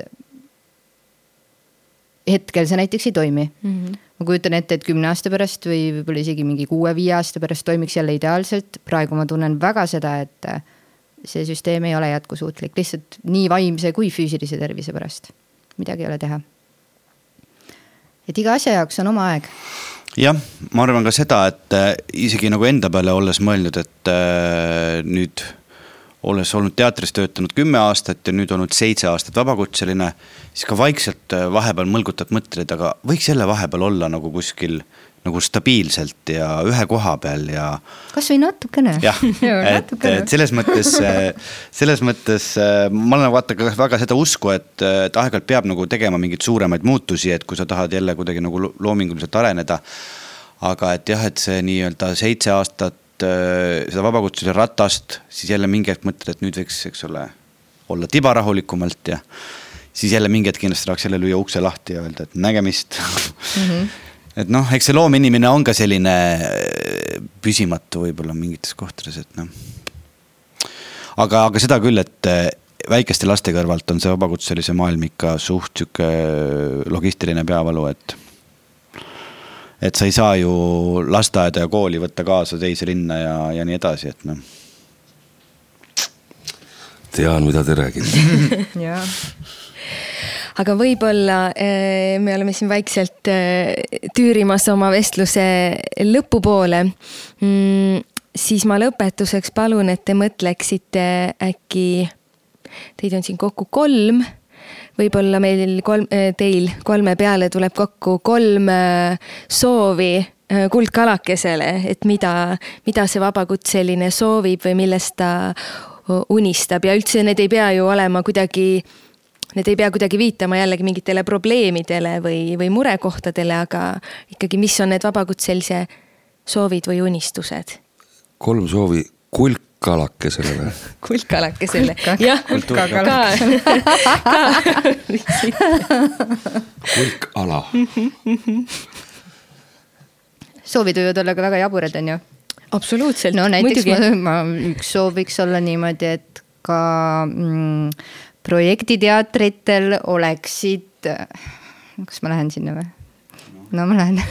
hetkel see näiteks ei toimi. Mm-hmm. Ma kujutan ette, et kümne aasta pärast või võib-olla isegi mingi kuue-viie aasta pärast toimiks jälle ideaalselt. Praegu ma tunnen väga seda, et see süsteem ei ole jätkusuutlik, lihtsalt nii vaimse kui füüsilise tervise pärast. Midagi ei ole teha. Et iga asja jaoks on oma aeg. Jah, ma arvan ka seda, et isegi nagu enda peale olles mõeldud, et nüüd olles olnud teatris töötanud kümme aastat ja nüüd olnud seitse aastat vabakutseline, siis ka vaikselt vahepeal mõlgutad mõtteid, aga võiks jälle vahepeal olla nagu kuskil nagu stabiilselt ja ühe koha peal ja kas või natukene. Jah, et, et selles mõttes, selles mõttes ma olen vaata väga seda usku, et, et aeg-ajalt peab nagu tegema mingid suuremaid muutusi, et kui sa tahad jälle kuidagi nagu loominguliselt areneda, aga et jah, et see nii-öelda seitse aastat seda vabakutsele ratast, siis jälle mingi hetk mõtled, et nüüd võiks, eks ole, olla tibarahulikumalt ja siis jälle mingi hetk kindlasti tahaks jälle lüüa ukse lahti ja öelda, et nägemist. Mm-hmm. Et noh, eks see loominimine on ka selline püsimatu võib-olla mingites kohtades, et noh. Aga, aga seda küll, et väikeste laste kõrvalt on see vabakutselise maailm ikka suht süke logistiline peavalu, et et sa ei saa ju lasteaeda ja kooli võtta kaasa teise linna ja, ja nii edasi, et noh. Tean, mida te räägite. Jaa. aga võib-olla me oleme siin vaikselt tüürimas oma vestluse lõpupoole. Siis ma lõpetuseks palun, et te mõtleksite äkki, teid on siin kokku kolm, võib-olla meil kolm, teil kolme peale tuleb kokku kolm soovi kuldkalakesele, et mida, mida see vabakutseline soovib või millest ta unistab ja üldse need ei pea ju olema kuidagi, need ei pea kuidagi viitama jällegi mingitele probleemidele või, või murekohtadele, aga ikkagi, mis on need vabakutselise soovid või unistused? Kolm soovi kuldkalakesele või? Kuldkalakesele, jah. Kulkala. Kulkala. Soovid võivad olla ka väga jaburad, on ju? Absoluutselt. No näiteks ma, ma, üks soov võiks olla niimoodi, et ka mm, projektiteatritel oleksid, kas ma lähen sinna või? No ma lähen.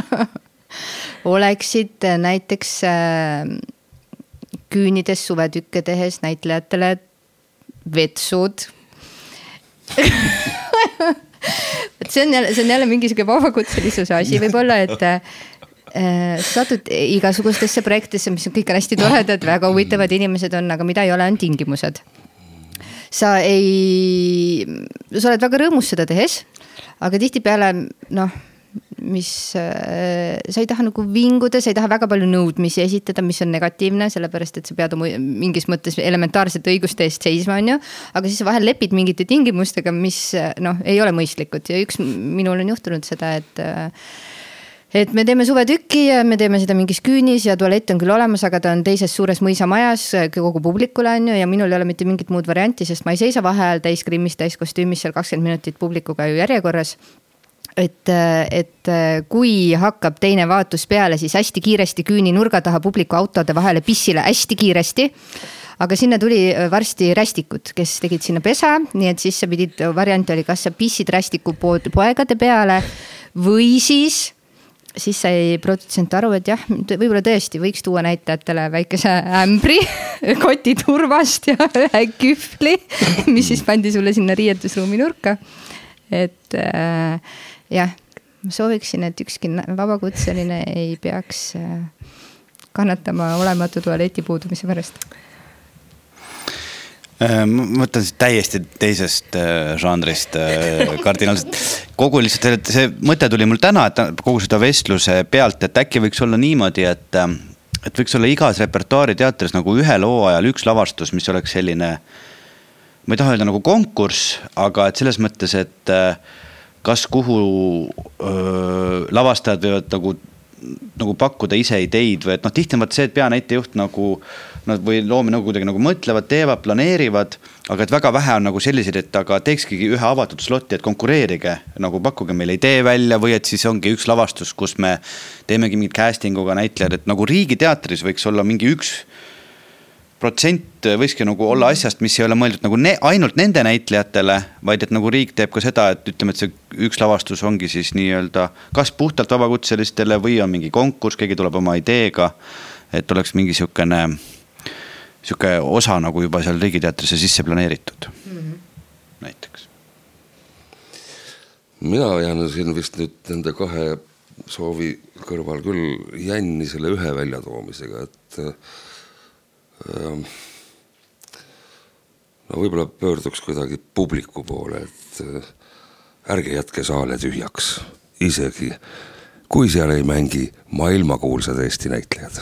oleksid näiteks äh, küünides suvetükke tehes näitlejatele vetsud. see on jälle, see on jälle mingisugune vabakutselisuse asi võib-olla, et satud igasugustesse projektisse, mis on kõik hästi toredad, väga huvitavad inimesed on, aga mida ei ole, on tingimused. Sa ei, sa oled väga rõõmus seda tehes, aga tihtipeale, noh, mis, sa ei taha nagu vinguda, sa ei taha väga palju nõudmisi esitada, mis on negatiivne, sellepärast, et sa pead oma mingis mõttes elementaarset õiguste eest seisma, on ju, aga siis sa vahel lepid mingite tingimustega, mis, noh, ei ole mõistlikud ja üks minul on juhtunud seda, et et me teeme suvetükki ja me teeme seda mingis küünis ja tualett on küll olemas, aga ta on teises suures mõisamajas kogu publikule on ju ja minul ei ole mitte mingit muud varianti, sest ma ei seisa vahel täis grimmis, täis kostüümis seal kakskümmend minutit publikuga ju järjekorras. Et, et kui hakkab teine vaatus peale, siis hästi kiiresti küüni nurga taha publiku autode vahele pissile hästi kiiresti. Aga sinna tuli varsti rästikud, kes tegid sinna pesa, nii et siis sa pidid, variant oli, kas sa pissid rästiku poegade peale või siis siis sai produtsent aru, et jah, võib-olla tõesti võiks tuua näitajatele väikese ämbri, koti turvast ja ühe kühvli, mis siis pandi sulle sinna riietusruumi nurka. Et äh, jah, ma sooviksin, et ükski vabakutseline ei peaks äh, kannatama olematu tualeti puudumise pärast. Ma mõtlen täiesti teisest žanrist kardinaalselt. Kogu lihtsalt see mõte tuli mul täna, et kogu seda vestluse pealt, et äkki võiks olla niimoodi, et, et võiks olla igas repertuaari teatris nagu ühe loo ajal üks lavastus, mis oleks selline, ma ei taha öelda nagu konkurss, aga et selles mõttes, et kas kuhu öö, lavastajad võivad nagu, nagu pakkuda ise ideid või et noh, tihti on see, et peanäitejuht nagu nad või loomi nagu kuidagi nagu mõtlevad, teevad, planeerivad, aga et väga vähe on nagu selliseid, et aga teekski ühe avatud slotti, et konkureerige, nagu pakkuge meile idee välja või et siis ongi üks lavastus, kus me teemegi mingit castinguga näitlejad, et nagu riigiteatris võiks olla mingi üks protsent võikski nagu olla asjast, mis ei ole mõeldud nagu ne, ainult nende näitlejatele, vaid et nagu riik teeb ka seda, et ütleme, et see üks lavastus ongi siis nii-öelda kas puhtalt vabakutselistele või on mingi konkurss, keegi tuleb oma ideega, et oleks mingi siukene siuke osa nagu juba seal riigiteatrisse sisse planeeritud mm-hmm. näiteks. Mina jään siin vist nüüd nende kahe soovi kõrval küll jänni selle ühe väljatoomisega, et äh, no võib-olla pöörduks kuidagi publiku poole, et äh, ärge jätke saale tühjaks, isegi kui seal ei mängi maailmakuulsad Eesti näitlejad.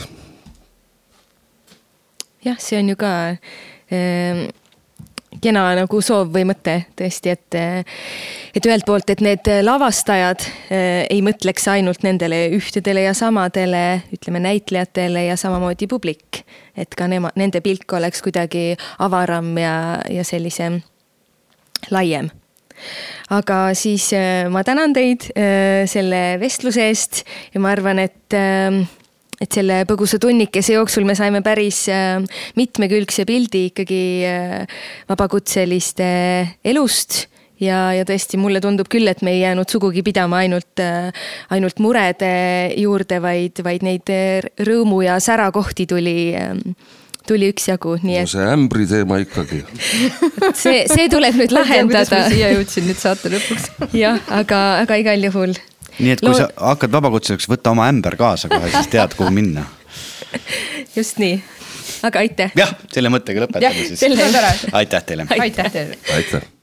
Jah, see on ju ka äh, kena nagu soov või mõte tõesti, et, et ühelt poolt, et need lavastajad äh, ei mõtleks ainult nendele ühtedele ja samadele, ütleme näitlejatele ja samamoodi publik, et ka nema, nende pilk oleks kuidagi avaram ja, ja sellisem laiem. Aga siis äh, ma tänan teid äh, selle vestluse eest ja ma arvan, et äh, et selle põgusa tunnikese jooksul me saime päris mitmekülgse pildi ikkagi vabakutseliste elust ja, ja tõesti mulle tundub küll, et me ei jäänud sugugi pidama ainult, ainult murede juurde, vaid, vaid neid rõõmu ja sära kohti tuli, tuli üksjagu, nii et no see ämbri teema ikkagi. see, see tuleb nüüd lahendada. siia jõudsin nüüd saate lõpuks. jah, aga, aga igal juhul. nii et kui Lood... sa hakkad vabakutseliseks, võtta oma ämber kaasa kohe, siis tead, kuhu minna. just nii, aga aitäh. jah, selle mõttega lõpetame siis. Selle... aitäh teile. aitäh teile. aitäh.